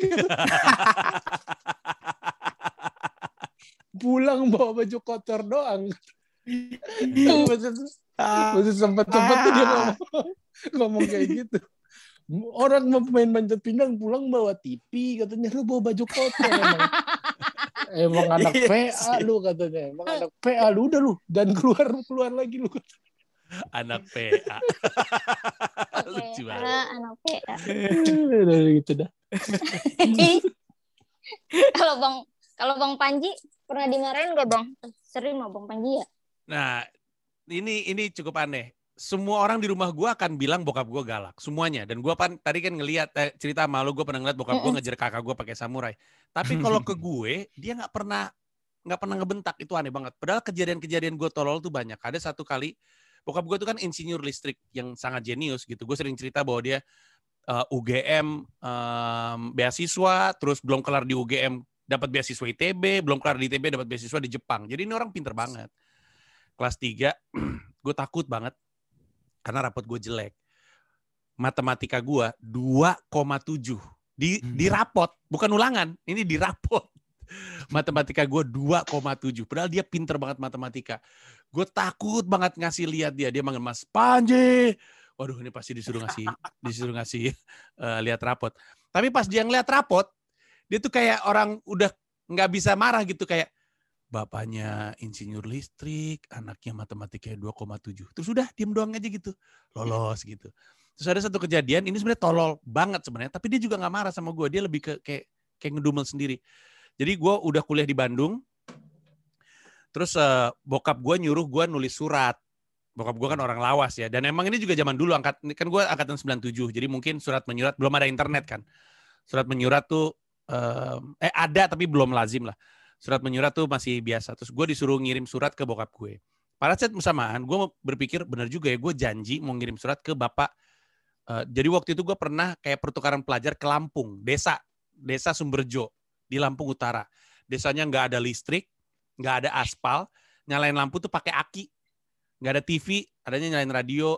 Pulang bawa baju kotor doang. Masih sempet-sempetnya dia ngomong, ngomong kayak gitu. Orang mau main panjat pinang pulang bawa T V, katanya lu bawa baju kotor emang. Emang anak P A lu katanya, emang anak P A lu udah lu dan keluar keluar lagi lu. Anak P A. Lucu banget. Anak P A. Dari gitu dah. Kalau Bang kalau Bang Panji pernah dimarahin nggak Bang? Sering sama Bang Panji ya? Nah, ini ini cukup aneh. Semua orang di rumah gue akan bilang bokap gue galak, semuanya. Dan gue pan tadi kan ngelihat eh, cerita malu gue pernah ngeliat bokap gue ngejar kakak gue pakai samurai. Tapi kalau ke gue dia nggak pernah nggak pernah ngebentak, itu aneh banget. Padahal kejadian-kejadian gue tolol tuh banyak. Ada satu kali bokap gue tuh kan insinyur listrik yang sangat jenius gitu. Gue sering cerita bahwa dia uh, U G M um, beasiswa, terus belum kelar di U G M dapat beasiswa I T B, belum kelar di I T B dapat beasiswa di Jepang. Jadi ini orang pinter banget. Kelas tiga, gue takut banget karena rapot gue jelek. Matematika gue dua koma tujuh di hmm. di rapot, bukan ulangan. Ini di rapot. Matematika gue dua koma tujuh. Padahal dia pinter banget matematika. Gue takut banget ngasih lihat dia. Dia manggil Mas Panji. Waduh, ini pasti disuruh ngasih disuruh ngasih uh, lihat rapot. Tapi pas dia ngeliat rapot, dia tuh kayak orang udah nggak bisa marah gitu, kayak bapaknya insinyur listrik, anaknya matematikanya dua koma tujuh. Terus udah diem doang aja gitu. Lolos gitu. Terus ada satu kejadian, ini sebenarnya tolol banget sebenarnya, tapi dia juga nggak marah sama gue. Dia lebih ke kayak kayak ngedumel sendiri. Jadi gue udah kuliah di Bandung. Terus uh, bokap gue nyuruh gue nulis surat. Bokap gue kan orang lawas ya. Dan emang ini juga zaman dulu, angkat kan gue angkatan sembilan puluh tujuh. Jadi mungkin surat menyurat, belum ada internet kan. Surat menyurat tuh, uh, eh ada tapi belum lazim lah. Surat menyurat tuh masih biasa. Terus gue disuruh ngirim surat ke bokap gue. Pada saat bersamaan, gue berpikir benar juga ya, gue janji mau ngirim surat ke bapak. Uh, jadi waktu itu gue pernah kayak pertukaran pelajar ke Lampung, desa, desa Sumberjo di Lampung Utara. Desanya nggak ada listrik, nggak ada aspal, nyalain lampu tuh pakai aki, nggak ada T V, adanya nyalain radio.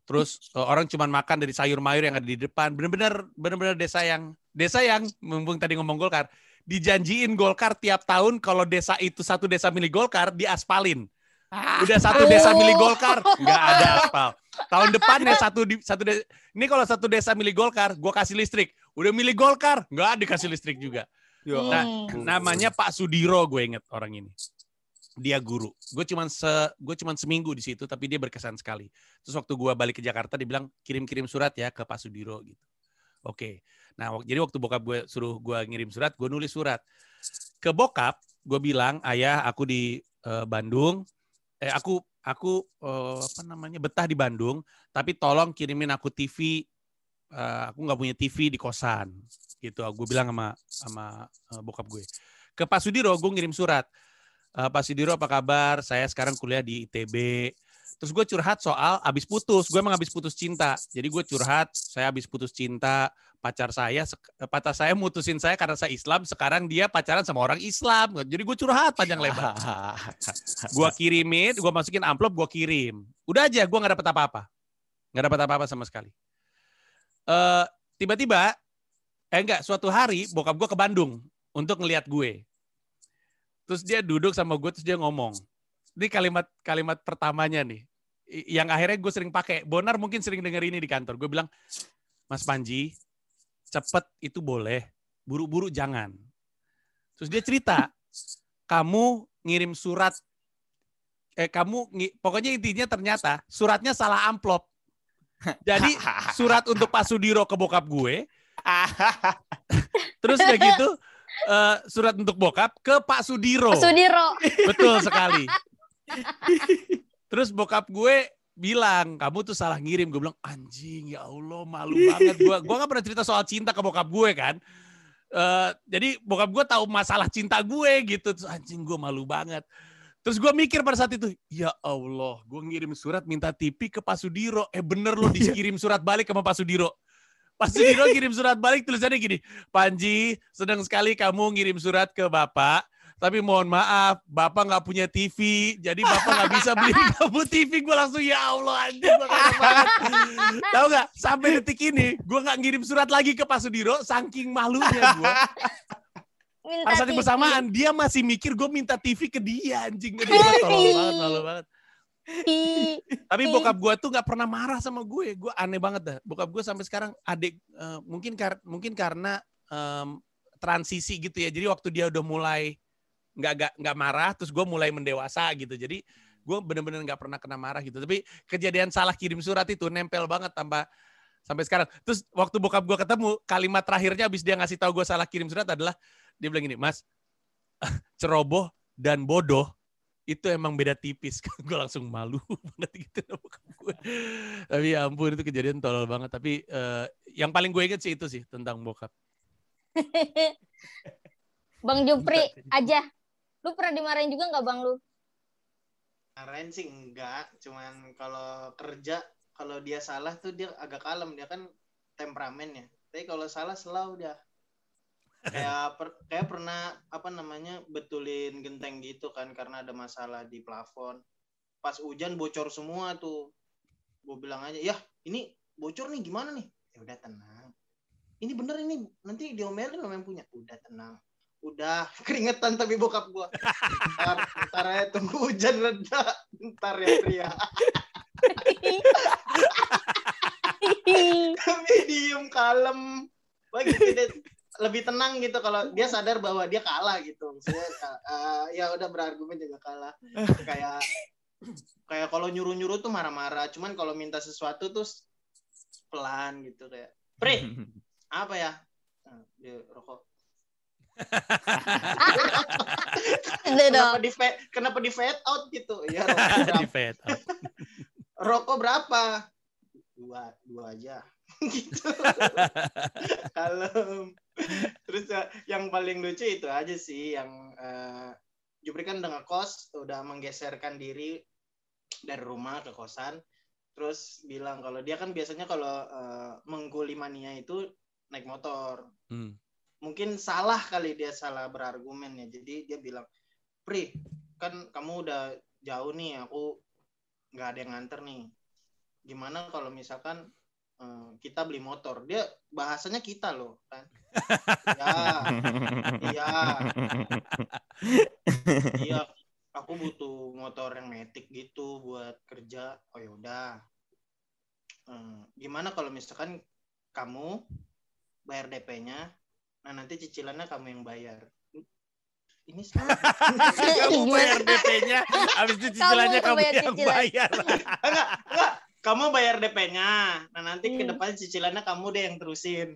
Terus uh, orang cuma makan dari sayur-mayur yang ada di depan. Benar-benar benar-benar desa yang desa yang mumpung tadi ngomong Golkar, dijanjiin Golkar tiap tahun kalau desa itu satu desa milik Golkar diaspalin. Udah satu desa milik Golkar, nggak ada aspal. Tahun depannya satu di, satu desa, ini kalau satu desa milik Golkar, gue kasih listrik. Udah milik Golkar, nggak dikasih listrik juga. Nah, namanya Pak Sudiro, gue inget orang ini. Dia guru. Gue cuman se, gue cuman seminggu di situ, tapi dia berkesan sekali. Terus waktu gue balik ke Jakarta, dia bilang kirim-kirim surat ya ke Pak Sudiro gitu. Oke. Nah, jadi waktu bokap gue suruh gue ngirim surat, gue nulis surat ke bokap. Gue bilang, ayah, aku di uh, Bandung. Eh, aku aku uh, apa namanya betah di Bandung, tapi tolong kirimin aku T V. Uh, aku nggak punya T V di kosan, gitu. Gue bilang sama sama uh, bokap gue. Ke Pak Sudiro, gue ngirim surat. Uh, Pak Sudiro, apa kabar? Saya sekarang kuliah di I T B. Terus gue curhat soal abis putus. Gue emang abis putus cinta. Jadi gue curhat, saya abis putus cinta. Pacar saya, pacar saya mutusin saya karena saya Islam. Sekarang dia pacaran sama orang Islam. Jadi gue curhat panjang lebar. Gue kirimin, gue masukin amplop, gue kirim. Udah aja, gue nggak dapet apa-apa. Nggak dapet apa-apa sama sekali. Uh, tiba-tiba, eh enggak, suatu hari bokap gue ke Bandung untuk ngelihat gue. Terus dia duduk sama gue, terus dia ngomong. Ini kalimat-kalimat pertamanya nih. Yang akhirnya gue sering pakai. Bonar mungkin sering denger ini di kantor. Gue bilang, Mas Panji, cepet itu boleh, buru-buru jangan. Terus dia cerita, kamu ngirim surat, eh kamu, pokoknya intinya ternyata suratnya salah amplop. Jadi surat untuk Pak Sudiro ke bokap gue, terus kayak gitu, uh, surat untuk bokap ke Pak Sudiro. Pak Sudiro. Betul sekali. Terus bokap gue bilang, kamu tuh salah ngirim. Gue bilang, anjing, ya Allah, malu banget. Gue gue gak pernah cerita soal cinta ke bokap gue kan. Uh, jadi bokap gue tahu masalah cinta gue gitu. Terus anjing, gue malu banget. Terus gue mikir pada saat itu, ya Allah, gue ngirim surat minta T V ke Pak Sudiro. Eh bener loh, dikirim surat balik sama Pak Sudiro. Pak Sudiro kirim surat balik, tulisannya gini, Panji, senang sekali kamu ngirim surat ke Bapak. Tapi mohon maaf, Bapak nggak punya T V, jadi Bapak nggak bisa beli kamu T V. Gue langsung, ya Allah, anjing, gue kangen banget. Tahu nggak? Sampai detik ini, gue nggak ngirim surat lagi ke Pak Sudiro, saking malunya gue. Pada saat bersamaan, dia masih mikir gue minta T V ke dia, anjing. Gue tolong banget, malu banget. Tapi bokap gue tuh nggak pernah marah sama gue. Gue aneh banget dah. Bokap gue sampai sekarang adik, uh, mungkin kar mungkin karena um, transisi gitu ya. Jadi waktu dia udah mulai nggak nggak nggak marah, terus gue mulai mendewasa gitu. Jadi gue bener-bener nggak pernah kena marah gitu. Tapi kejadian salah kirim surat itu nempel banget tanpa sampai sekarang. Terus waktu bokap gue ketemu, kalimat terakhirnya abis dia ngasih tahu gue salah kirim surat adalah dia bilang gini, Mas, ceroboh dan bodoh itu emang beda tipis. Gue langsung malu banget gitu sama bokap gue. Tapi ya ampun, itu kejadian tolol banget. Tapi uh, yang paling gue inget sih itu sih tentang bokap. Bang Jupri aja. Lu pernah dimarahin juga nggak Bang lu? Marahin sih enggak, cuman kalau kerja, kalau dia salah tuh dia agak kalem, dia kan temperamennya. Tapi kalau salah selalu dia. Kayak per, kayak pernah apa namanya betulin genteng gitu kan karena ada masalah di plafon. Pas hujan bocor semua tuh. Gue bilang aja, "Ya, ini bocor nih gimana nih?" Ya udah tenang. Ini bener ini, nanti diomelin sama yang punya. Udah tenang. Udah keringetan tapi bokap gua. Ntar, ntar aja tunggu hujan reda. Ntar ya pria. Kami diem kalem. Bagi tidak lebih tenang gitu kalau dia sadar bahwa dia kalah gitu. Maksudnya uh, ya udah berargumen juga kalah. Kayak kayak kalau nyuruh-nyuruh tuh marah-marah. Cuman kalau minta sesuatu tuh pelan gitu kayak, "Pri, apa ya?" Nah, dia rokok. kenapa di fade, kenapa di fade out gitu ya? Rokok di fade out. Rokok berapa? Dua, dua aja. Gitu. Kalem. Terus yang paling lucu itu aja sih yang uh, Jupri kan udah ngekos, udah menggeserkan diri dari rumah ke kosan, terus bilang kalau dia kan biasanya kalau uh, mengguli mania itu naik motor. Hmm. Mungkin salah kali dia salah berargumen ya. Jadi dia bilang, "Pri, kan kamu udah jauh nih, aku nggak ada yang nganter nih. gimana kalau misalkan uh, kita beli motor. Dia bahasanya kita loh kan. Ya, iya, iya. Aku butuh motor yang matic gitu buat kerja. Oh yaudah. Uh, gimana kalau misalkan kamu bayar D P-nya, nah nanti cicilannya kamu yang bayar. Ini salah. Kamu bayar D P-nya, habis itu cicilannya kamu, kamu yang cicilan. bayar. Enggak, enggak. Kamu bayar D P-nya, nah nanti hmm. ke depan cicilannya kamu deh yang terusin.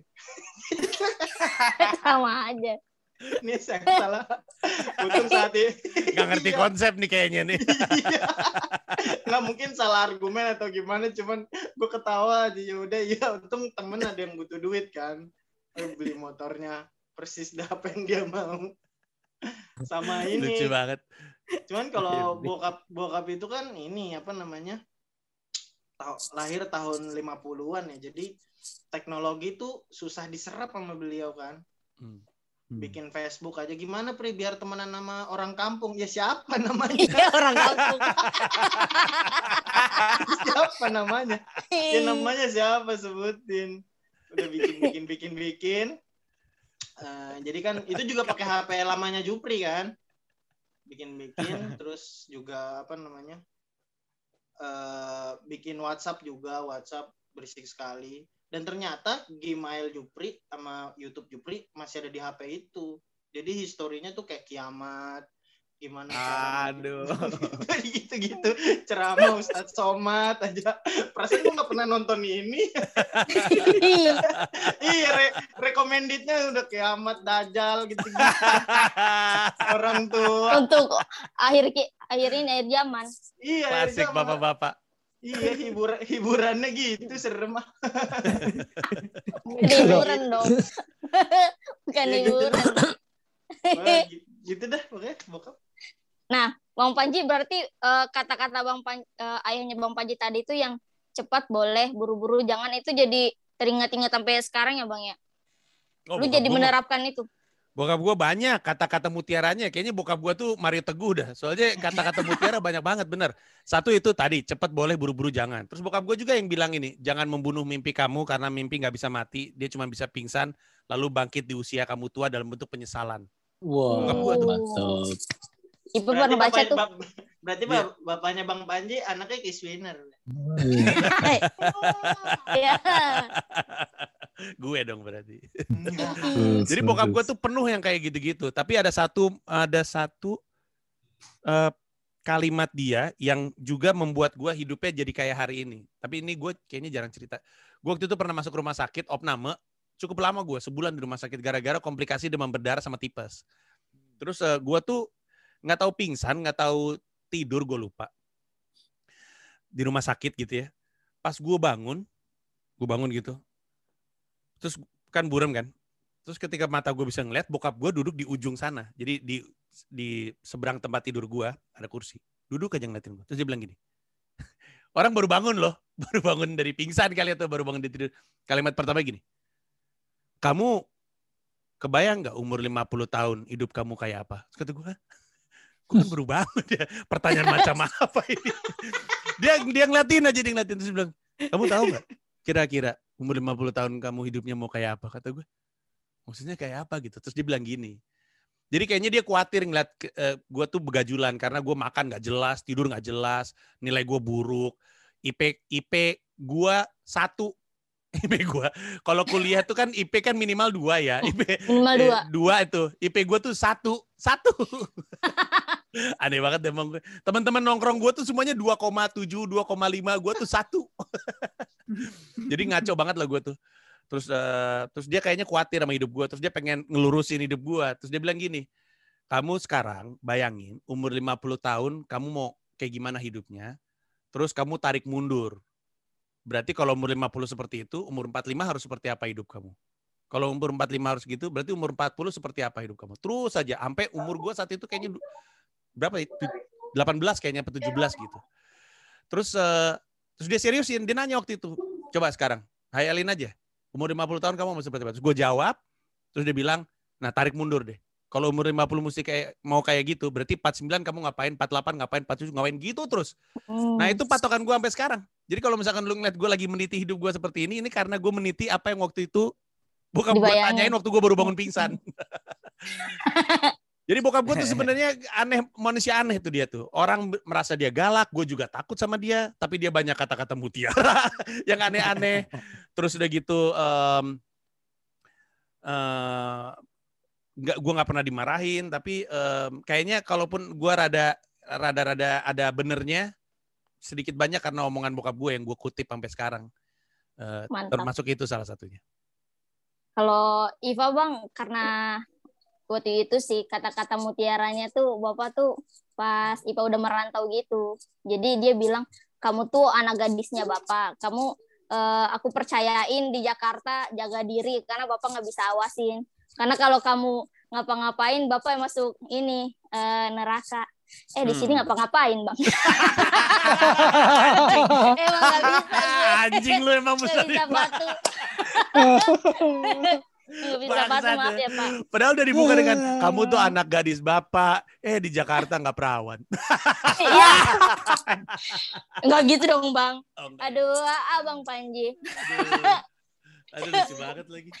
Sama aja. Ini saya salah. Untung saat ini. Nggak ngerti konsep nih kayaknya nih. Nggak mungkin salah argumen atau gimana, cuman gue ketawa aja. Yaudah, ya untung temen ada yang butuh duit kan. Beli motornya persis apa yang dia mau. Sama ini. Lucu banget. Cuman kalau bokap bokap itu kan ini apa namanya? Lahir tahun lima puluhan ya. Jadi teknologi itu susah diserap sama beliau kan. Hmm. Bikin Facebook aja gimana Pri biar temenan sama orang kampung. Ya siapa namanya? Iya orang kampung. Siapa namanya? Ya namanya siapa sebutin. Udah bikin bikin bikin bikin. Uh, jadi kan itu juga pakai H P lamanya Jupri kan. Bikin bikin terus juga apa namanya? Uh, bikin WhatsApp juga, WhatsApp berisik sekali. Dan ternyata Gmail Jupri sama YouTube Jupri masih ada di H P itu. Jadi historinya tuh kayak kiamat. Gimana Aduh. Gitu-gitu. Ceramah Ustadz Somad aja. Perasaan gue gak pernah nonton ini. Iya, re- recommended-nya udah kiamat, dajjal gitu-gitu. Orang tua. Untuk akhir akhir ini akhir zaman. Iya, klasik bapak-bapak. Iya, hiburan hiburannya gitu serem. Hiburan dong. Bukan ya, hiburan. Gitu, Wah, gitu dah pokoknya bokap. Nah, Bang Panji berarti uh, kata-kata Bang Panji, uh, ayahnya Bang Panji tadi itu yang cepat boleh, buru-buru jangan, itu jadi teringat-ingat sampai sekarang ya Bang ya. Oh, lu jadi gua, menerapkan itu. Bokap gue banyak kata-kata mutiaranya. Kayaknya bokap gue tuh Mario Teguh dah. Soalnya kata-kata mutiara banyak banget, bener. Satu itu tadi, cepat boleh, buru-buru jangan. Terus bokap gue juga yang bilang ini, jangan membunuh mimpi kamu karena mimpi gak bisa mati. Dia cuma bisa pingsan, lalu bangkit di usia kamu tua dalam bentuk penyesalan. Wow, bokap gue tuh. Mantap. Ibu pernah baca tuh. Bap, berarti ya. Bapaknya Bang Panji anaknya Kiss Winner. Iya. Gue dong berarti. Jadi bokap gue tuh penuh yang kayak gitu-gitu. Tapi ada satu ada satu uh, kalimat dia yang juga membuat gue hidupnya jadi kayak hari ini. Tapi ini gue kayaknya jarang cerita. Gue waktu itu pernah masuk rumah sakit opname. Cukup lama gue, sebulan di rumah sakit gara-gara komplikasi demam berdarah sama tipes. Terus uh, gue tuh nggak tahu pingsan, nggak tahu tidur, gue lupa. Di rumah sakit gitu ya. Pas gue bangun, gue bangun gitu. Terus kan buram kan. Terus ketika mata gue bisa ngeliat, bokap gue duduk di ujung sana. Jadi di di seberang tempat tidur gue ada kursi. Duduk aja ngeliatin gue. Terus dia bilang gini, orang baru bangun loh. Baru bangun dari pingsan kali atau baru bangun dari tidur. Kalimat pertama gini, kamu kebayang nggak umur lima puluh tahun hidup kamu kayak apa? Terus kata gue, gue kan baru bangun ya. Pertanyaan macam apa ini? Dia dia ngeliatin aja, dia ngeliatin. Terus dia bilang, kamu tahu nggak kira-kira umur lima puluh tahun kamu hidupnya mau kayak apa? Kata gue, maksudnya kayak apa gitu. Terus dia bilang gini, jadi kayaknya dia khawatir ngeliat uh, gue tuh begajulan karena gue makan nggak jelas, tidur nggak jelas, nilai gue buruk, I P I P gue satu. I P gue, kalau kuliah tuh kan I P kan minimal dua ya, I P minimal dua, eh, dua itu, I P gue tuh satu, satu, aneh banget emang gue. Teman-teman nongkrong gue tuh semuanya dua koma tujuh, dua koma lima, gue tuh satu, jadi ngaco banget lah gue tuh. Terus, uh, terus dia kayaknya khawatir sama hidup gue, terus dia pengen ngelurusin hidup gue, terus dia bilang gini, kamu sekarang bayangin umur lima puluh tahun, kamu mau kayak gimana hidupnya, terus kamu tarik mundur. Berarti kalau umur lima puluh seperti itu, umur empat puluh lima harus seperti apa hidup kamu? Kalau umur empat puluh lima harus gitu, berarti umur empat puluh seperti apa hidup kamu? Terus saja, sampai umur gue saat itu kayaknya, berapa ya? delapan belas kayaknya, atau tujuh belas gitu. Terus uh, terus dia seriusin, dia nanya waktu itu, coba sekarang, hayalin aja, umur lima puluh tahun kamu mau seperti apa? Terus gue jawab, terus dia bilang, nah tarik mundur deh. Kalau umur lima puluh mesti kayak mau kayak gitu, berarti empat puluh sembilan kamu ngapain, empat puluh delapan ngapain, empat puluh tujuh ngapain gitu terus. Hmm. Nah itu patokan gue sampai sekarang. Jadi kalau misalkan lu ngeliat gue lagi meniti hidup gue seperti ini, ini karena gue meniti apa yang waktu itu bokap gue tanyain waktu gue baru bangun pingsan. Jadi bokap gue tuh sebenarnya aneh, manusia aneh tuh dia tuh. Orang merasa dia galak, gue juga takut sama dia, tapi dia banyak kata-kata mutiara yang aneh-aneh. Terus udah gitu, um, uh, nggak, gue nggak pernah dimarahin, tapi um, kayaknya kalaupun gue rada, rada-rada ada benernya, sedikit banyak karena omongan bokap gue yang gue kutip sampai sekarang. Uh, termasuk itu salah satunya. Kalau Iva Bang, karena waktu itu sih kata-kata mutiaranya tuh Bapak tuh pas Iva udah merantau gitu. Jadi dia bilang, kamu tuh anak gadisnya Bapak. Kamu uh, aku percayain di Jakarta jaga diri karena Bapak nggak bisa awasin. Karena kalau kamu ngapa-ngapain Bapak yang masuk ini uh, neraka. Eh di sini hmm. ngapa-ngapain Bang. Emang nggak bisa. Anjing lu emang nggak bisa batu. Nggak bisa batu, maaf ya Pak. Padahal udah dibuka dengan kamu tuh anak gadis Bapak. Eh di Jakarta nggak perawan. Iya. Nggak gitu dong Bang. Oh, aduh, Abang Panji. Aduh, aduh lucu banget lagi.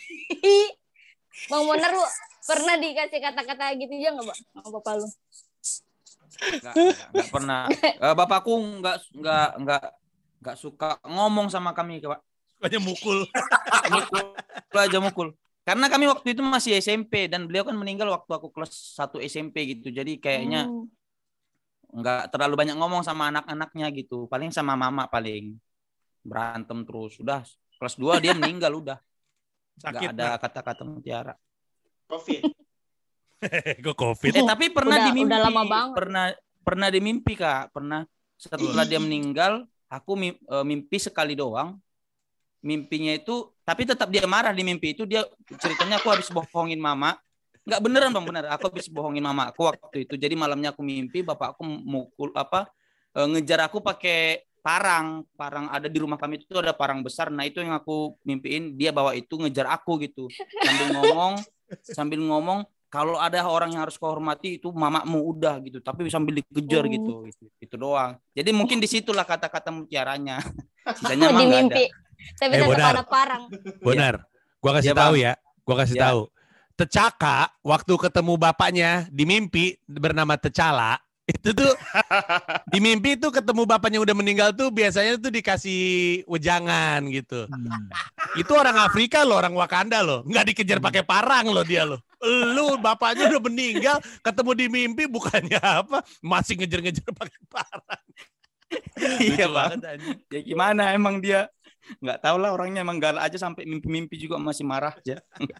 Bang Moner lu pernah dikasih kata-kata gitu aja nggak Bang? Sama Bapak lu? Nggak, nggak, nggak pernah. Uh, bapakku nggak nggak nggak nggak suka ngomong sama kami, Pak. Sukanya mukul. Mukul aja mukul. Karena kami waktu itu masih S M P dan beliau kan meninggal waktu aku kelas satu S M P gitu. Jadi kayaknya hmm. nggak terlalu banyak ngomong sama anak-anaknya gitu. Paling sama mama paling. Berantem terus. Udah kelas dua dia meninggal udah. Sakit, nggak ada kata-kata mutiara. Covid. Gue Covid. Eh tapi pernah udah, dimimpi. Udah lama banget. Pernah pernah dimimpi Kak. Pernah setelah dia meninggal, aku mimpi sekali doang. Mimpinya itu, tapi tetap dia marah di mimpi itu. Dia ceritanya aku habis bohongin mama. Nggak beneran Bang, bener. Aku habis bohongin mama aku waktu itu. Jadi malamnya aku mimpi bapak aku mukul apa ngejar aku pakai parang. Parang ada di rumah kami itu ada parang besar. Nah itu yang aku mimpiin, dia bawa itu ngejar aku gitu. Sambil ngomong, sambil ngomong kalau ada orang yang harus kau hormati itu mamamu udah gitu. Tapi sambil dikejar oh. gitu, gitu. Itu doang. Jadi mungkin disitulah kata-kata mutiaranya. Sisanya mah nggak ada. Tapi eh, tetap ada parang. Benar. Gua kasih ya, tahu ya. Gua kasih ya. tahu. Tecaka waktu ketemu bapaknya di mimpi bernama Tecala, itu tuh di mimpi tuh ketemu bapaknya udah meninggal tuh biasanya tuh dikasih wejangan gitu. Hmm. Itu orang Afrika loh, orang Wakanda loh. Nggak dikejar pakai parang loh dia loh. Lu bapaknya udah meninggal, ketemu di mimpi bukannya apa? Masih ngejar-ngejar pakai parang. Iya Bang. Ya gimana emang dia? Nggak tahu lah, orangnya emang galak aja sampai mimpi-mimpi juga masih marah aja.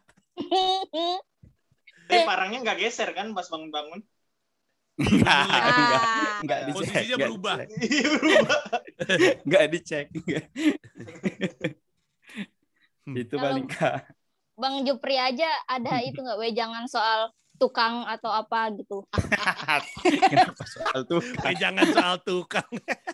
Tapi parangnya nggak geser kan pas bangun-bangun? Nggak, nggak, nggak dicek. Posisinya nggak berubah. Nggak dicek. Itu paling Kak. Bang Jupri aja ada itu nggak wejangan soal tukang atau apa gitu. Kenapa soal tukang? Wejangan soal tukang.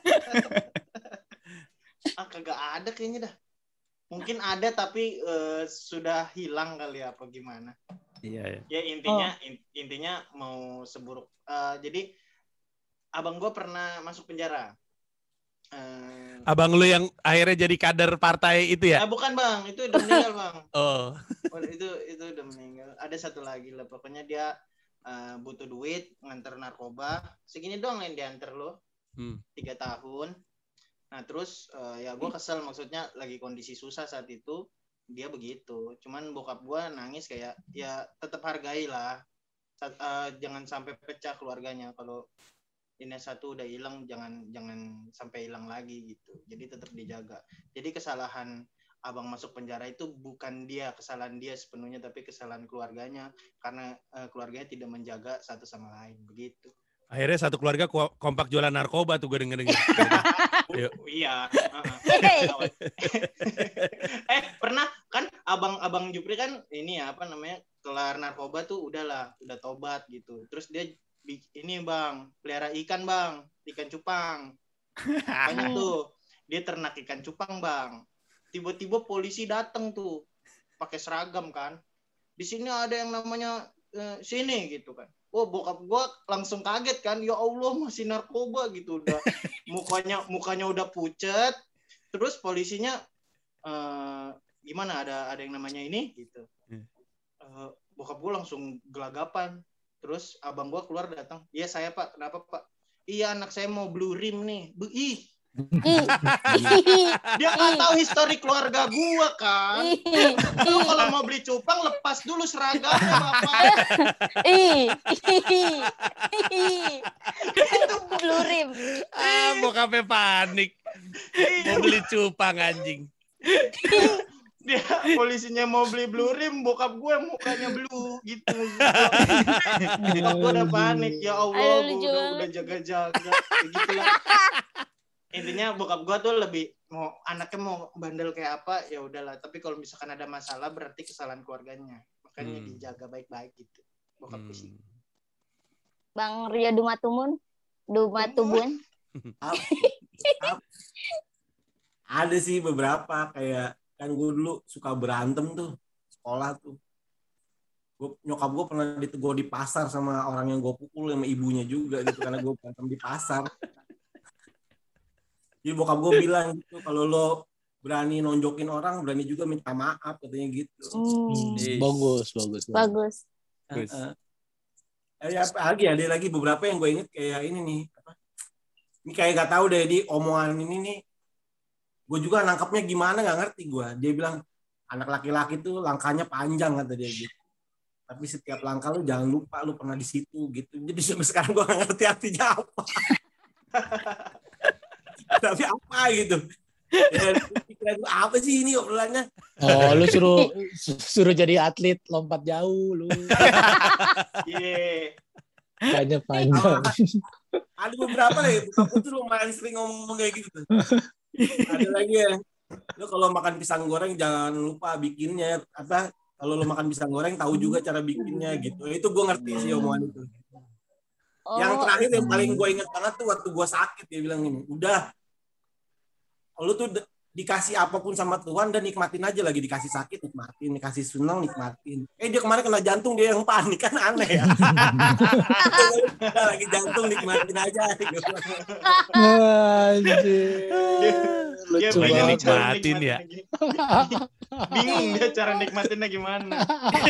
Ah kagak ada kayaknya dah. Mungkin ada tapi uh, sudah hilang kali apa gimana. Iya, iya. Ya intinya oh. in, intinya mau seburuk. Uh, jadi abang gue pernah masuk penjara. Uh, abang lu yang akhirnya jadi kader partai itu ya? Ah, bukan Bang, itu udah meninggal Bang. Oh. oh. Itu itu udah meninggal. Ada satu lagi lah. Pokoknya dia uh, butuh duit nganter narkoba. Segini doang yang diantar lo. Hmm. Tiga tahun. Nah terus uh, ya gue kesel, maksudnya lagi kondisi susah saat itu dia begitu. Cuman bokap gue nangis kayak ya tetap hargailah, uh, jangan sampai pecah keluarganya. Kalau ini satu udah hilang jangan jangan sampai hilang lagi gitu. Jadi tetap dijaga. Jadi kesalahan abang masuk penjara itu bukan dia, kesalahan dia sepenuhnya, tapi kesalahan keluarganya karena uh, keluarganya tidak menjaga satu sama lain begitu. Akhirnya satu keluarga kompak jualan narkoba tuh gue denger-denger. Iya. Uh-huh. eh pernah kan abang-abang Jupri kan ini ya apa namanya kelar narkoba tuh udahlah udah tobat gitu. Terus dia ini Bang pelihara ikan Bang, ikan cupang. Banyak tuh dia ternak ikan cupang Bang. Tiba-tiba polisi datang tuh pakai seragam kan. Di sini ada yang namanya eh, sini gitu kan. Oh, bokap gue langsung kaget kan, ya Allah masih narkoba gitu udah. Mukanya mukanya udah pucet. Terus polisinya eh, gimana ada ada yang namanya ini gitu. Eh, bokap gue langsung gelagapan. Terus abang gue keluar datang. Iya saya Pak, kenapa Pak? Iya anak saya mau blue rim nih. Bu, ih. Dia nggak tahu histori keluarga gue kan. Lu kalau mau beli cupang lepas dulu seragamnya Bapak. Ih. Itu blue rim. Ah, bokapnya panik. Mau beli cupang anjing. Dia polisinya mau beli blue rim, bokap gue mukanya blue gitu. Bokap gue udah panik, ya Allah, gue udah, udah jaga-jaga, gitu lah. Intinya bokap gue tuh lebih mau anaknya mau bandel kayak apa, ya udahlah. Tapi kalau misalkan ada masalah berarti kesalahan keluarganya, makanya hmm. dijaga baik-baik gitu. Bokap gue sih. Bang Rio Dumatumun, Dumatubun. Ada sih beberapa kayak kan gue dulu suka berantem tuh sekolah tuh. Gue nyokap gue pernah ditegur di pasar sama orang yang gue pukul sama ibunya juga gitu karena gue berantem di pasar. Jadi bokap gue bilang gitu kalau lo berani nonjokin orang berani juga minta maaf katanya gitu. Hmm. Bagus, bagus, bagus. Bagus. Uh, uh. Ya lagi ada lagi beberapa yang gue inget kayak ini nih. Apa? Ini kayak gak tahu deh di omongan ini nih. Gue juga nangkapnya gimana nggak ngerti gue. Dia bilang anak laki-laki tuh langkahnya panjang kata dia gitu. Tapi setiap langkah lu jangan lupa lu pernah di situ gitu. Jadi sampai sekarang gue nggak ngerti artinya apa. Tapi apa gitu. Ya, pikiran gue apa sih ini obrolannya? Oh lu suruh suruh jadi atlet lompat jauh lu. Iya. Kayaknya panjang. Ada beberapa deh. Aku tuh lumayan sering ngomong kayak gitu. Ada lagi ya, lo kalau makan pisang goreng jangan lupa bikinnya apa? Kalau lo makan pisang goreng tahu juga cara bikinnya gitu. Itu gue ngerti sih omongan itu. Oh. Yang terakhir yang paling gue inget banget tuh waktu gue sakit dia bilang ini, udah, lo tuh de- dikasih apapun sama Tuhan dan nikmatin aja lagi dikasih sakit nikmatin, dikasih senang nikmatin. Eh dia kemarin kena jantung dia yang panik kan aneh ya. Lagi jantung nikmatin aja. Anjir. Dia pengen nikmatin ya. Bingung dia cara nikmatinnya gimana.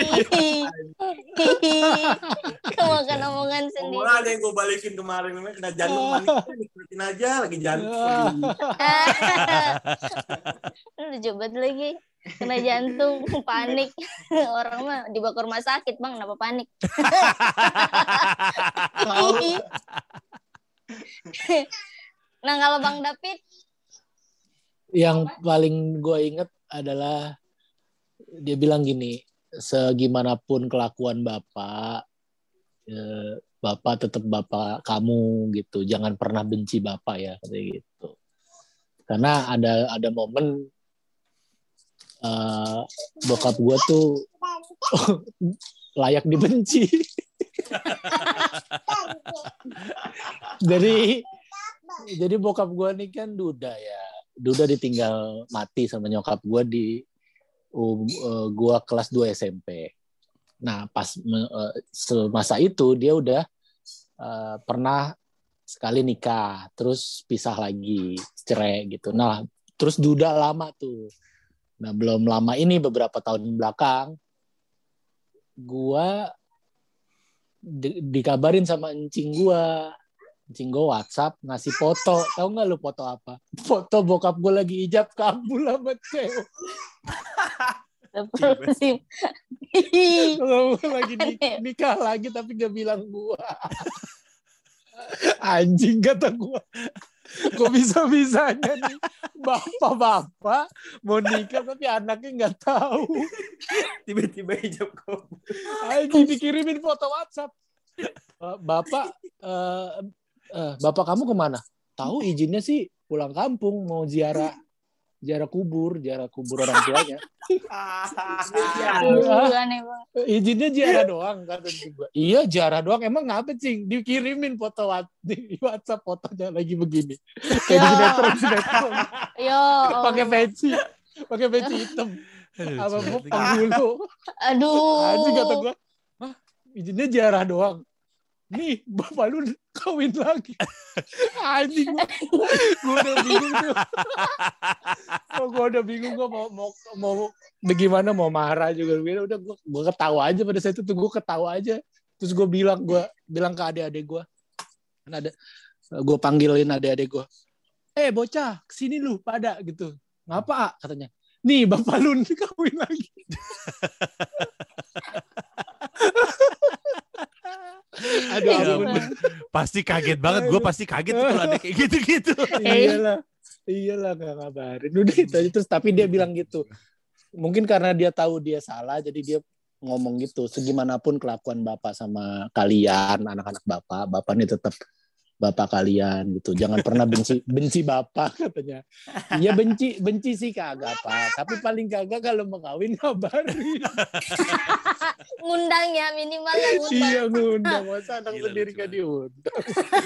Kemakan omongan sendiri. Omongan ada yang gue balikin kemarin kena jantung panik nikmatin aja lagi jantung. Lu coba lagi kena jantung panik orang mah dibawa ke rumah sakit bang kenapa panik. Nah kalau Bang David yang paling gue inget adalah dia bilang gini, segimanapun kelakuan bapak eh, bapak tetap bapak kamu gitu, jangan pernah benci bapak ya kayak gitu. Karena ada ada momen uh, bokap gue tuh layak dibenci. jadi jadi bokap gue nih kan duda ya, duda ditinggal mati sama nyokap gue di um, uh, gue kelas dua S M P. Nah pas uh, semasa itu dia udah uh, pernah sekali nikah, terus pisah lagi, cerai gitu. Nah, terus duda lama tuh. Nah, belum lama ini beberapa tahun belakang, gua di- dikabarin sama encing gua, encing gua WhatsApp ngasih foto. Tahu nggak lu foto apa? Foto bokap gua lagi ijab kabul sama cewek. Lagi nikah lagi tapi gak bilang gua. Anjing kata gue, kok bisa-bisanya nih bapak-bapak mau nikah tapi anaknya nggak tahu, Tiba-tiba hijab kabul. anjing dikirimin foto WhatsApp. Bapak, uh, uh, bapak kamu kemana? Tahu izinnya sih pulang kampung mau ziarah ziarah kubur, ziarah kubur orang tuanya. Izinnya ziarah doang kata gue. Iya ziarah doang. Emang ngapa cing? Dikirimin foto di WhatsApp fotonya lagi begini. Kayak di sinetron sinetron. Yo. Pakai peci, pakai peci hitam. Apa penghulu? Aduh. Anjing kata gue. Hah? izinnya ziarah doang. Nih, bapak lu kawin lagi. Anjing. Gue udah bingung tuh. Oh, gue udah bingung gue mau mau mau bagaimana mau marah juga. Udah gue gue ketawa aja pada saat itu tuh gue ketawa aja. Terus gue bilang gue bilang ke adik-adik gue. Kan ada gue panggilin adik-adik gue. Eh bocah, kesini lu pada gitu. Ngapa? Katanya. Nih, bapak lu kawin lagi. Aduh, ampun. Pasti kaget banget. Gue pasti kaget kalau ada kayak gitu-gitu. Iyalah, iyalah nggak ngabarin. Udah itu aja. Terus tapi dia bilang gitu. Mungkin karena dia tahu dia salah, jadi dia ngomong gitu. Segimanapun kelakuan bapak sama kalian, anak-anak bapak, bapak ini tetap bapak kalian gitu. Jangan pernah benci benci bapak katanya. Iya benci benci sih kagak apa. Tapi paling kagak kalau mau kawin ngabarin. Ngundang ya minimal ya ngundang. Iya ngundang, masa anak gila, sendiri kan diundang.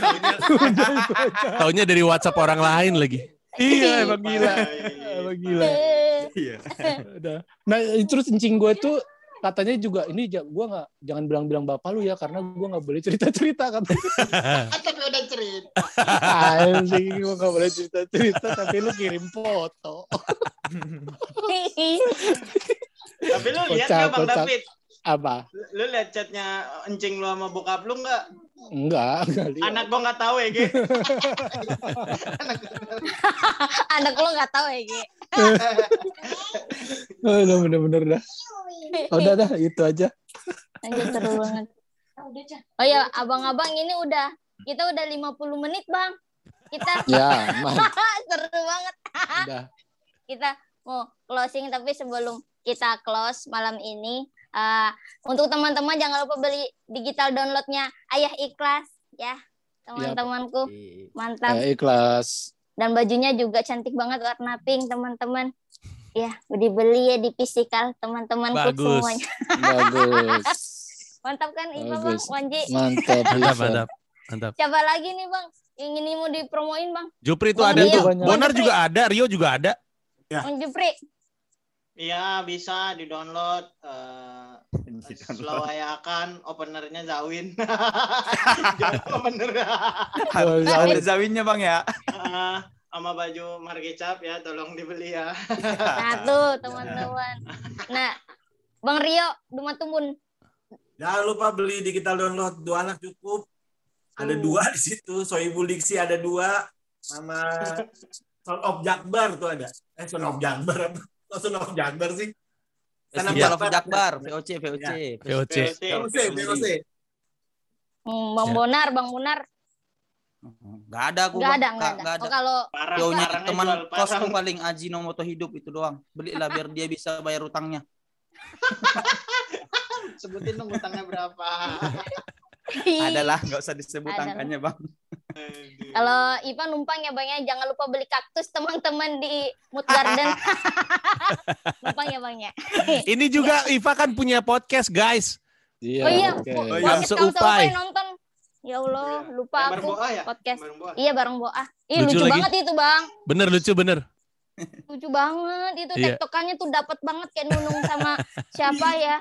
Taunya dari WhatsApp orang lain lagi. Iya emang gila. Emang gila. Iya. Nah terus encing gue tuh katanya juga ini gue nggak jangan bilang-bilang bapak lu ya karena gue nggak boleh cerita-cerita katanya. Tapi udah cerita. Anjing gue nggak boleh cerita-cerita tapi lu kirim foto. Tapi lu lihat nggak Bang kocak. David? Apa? Lu lihat chatnya encing lu sama bokap lu nggak? Enggak, enggak lihat. Anak gua nggak tahu ya, Ge. Anak lu nggak tahu ya, Ge. Oh, udah bener-bener dah. Oh, udah dah, itu aja. Anjir seru banget. Oh ya, abang-abang ini udah kita udah lima puluh menit, Bang. Kita Ya, man. seru banget. Udah. Kita mau closing tapi sebelum kita close malam ini Uh, untuk teman-teman jangan lupa beli digital downloadnya Ayah Ikhlas ya teman-temanku, mantap. Ayah Ikhlas. Dan bajunya juga cantik banget warna pink teman-teman. Ya dibeli ya di physical teman-temanku semuanya. Bagus. Mantap kan Ipa Bang, Wanji? Mantap, mantap, mantap, mantap. Siapa lagi nih Bang yang ini mau dipromoin Bang? Jupri itu ada tuh, Bonar juga ada, Rio juga ada. Ya. Bang Jupri. Iya bisa di download. Uh, slow ayakan openernya Zawin. Opener. Ada Zawinnya Bang ya. Uh, sama baju Margecap ya, tolong dibeli ya. Nah tuh teman-teman. Nah Bang Rio Dumatumbun. Jangan lupa beli digital download dua anak cukup. Ada hmm. dua di situ. Sohibul Diksi ada dua, sama Son of Jakbar tuh ada. Eh Son of Jakbar apa? Son of Jakbar sih. Son of Jakbar, V O C, V O C, V O C, V O C, V O C. Hmm, Bang Bonar, Bang Bonar. Gak ada aku. Gak ada, gak ada. Oh, kalau Yonya teman kosku paling Ajinomoto hidup itu doang. Belilah biar dia bisa bayar utangnya. Sebutin dong utangnya berapa. Adalah, nggak usah disebut Adalah. angkanya Bang. Kalau Ipa numpang ya Bang ya, jangan lupa beli kaktus teman-teman di Mood Garden. Numpang ya Bang ya. Ini juga Ipa kan punya podcast guys. Iya, oh iya, okay. oh, iya. Seupai nonton. Ya Allah, lupa ya, aku ya? podcast. Bareng Boa. Iya bareng Boa. Iya lucu, lucu banget itu Bang. Bener lucu bener. Lucu banget itu iya. tektokannya tuh dapat banget kayak Nunung sama siapa ya?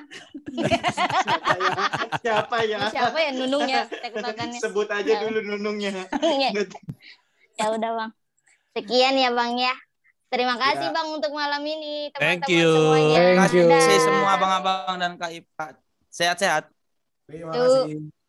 Siapa ya? Siapa ya Nunungnya tektokannya? Sebut aja ya. dulu Nunungnya. Ya udah Bang. Sekian ya Bang ya. Terima kasih ya. Bang untuk malam ini teman-teman Thank you. semuanya. Terima kasih semua abang-abang dan Kak Ipa. Sehat-sehat. Terima kasih.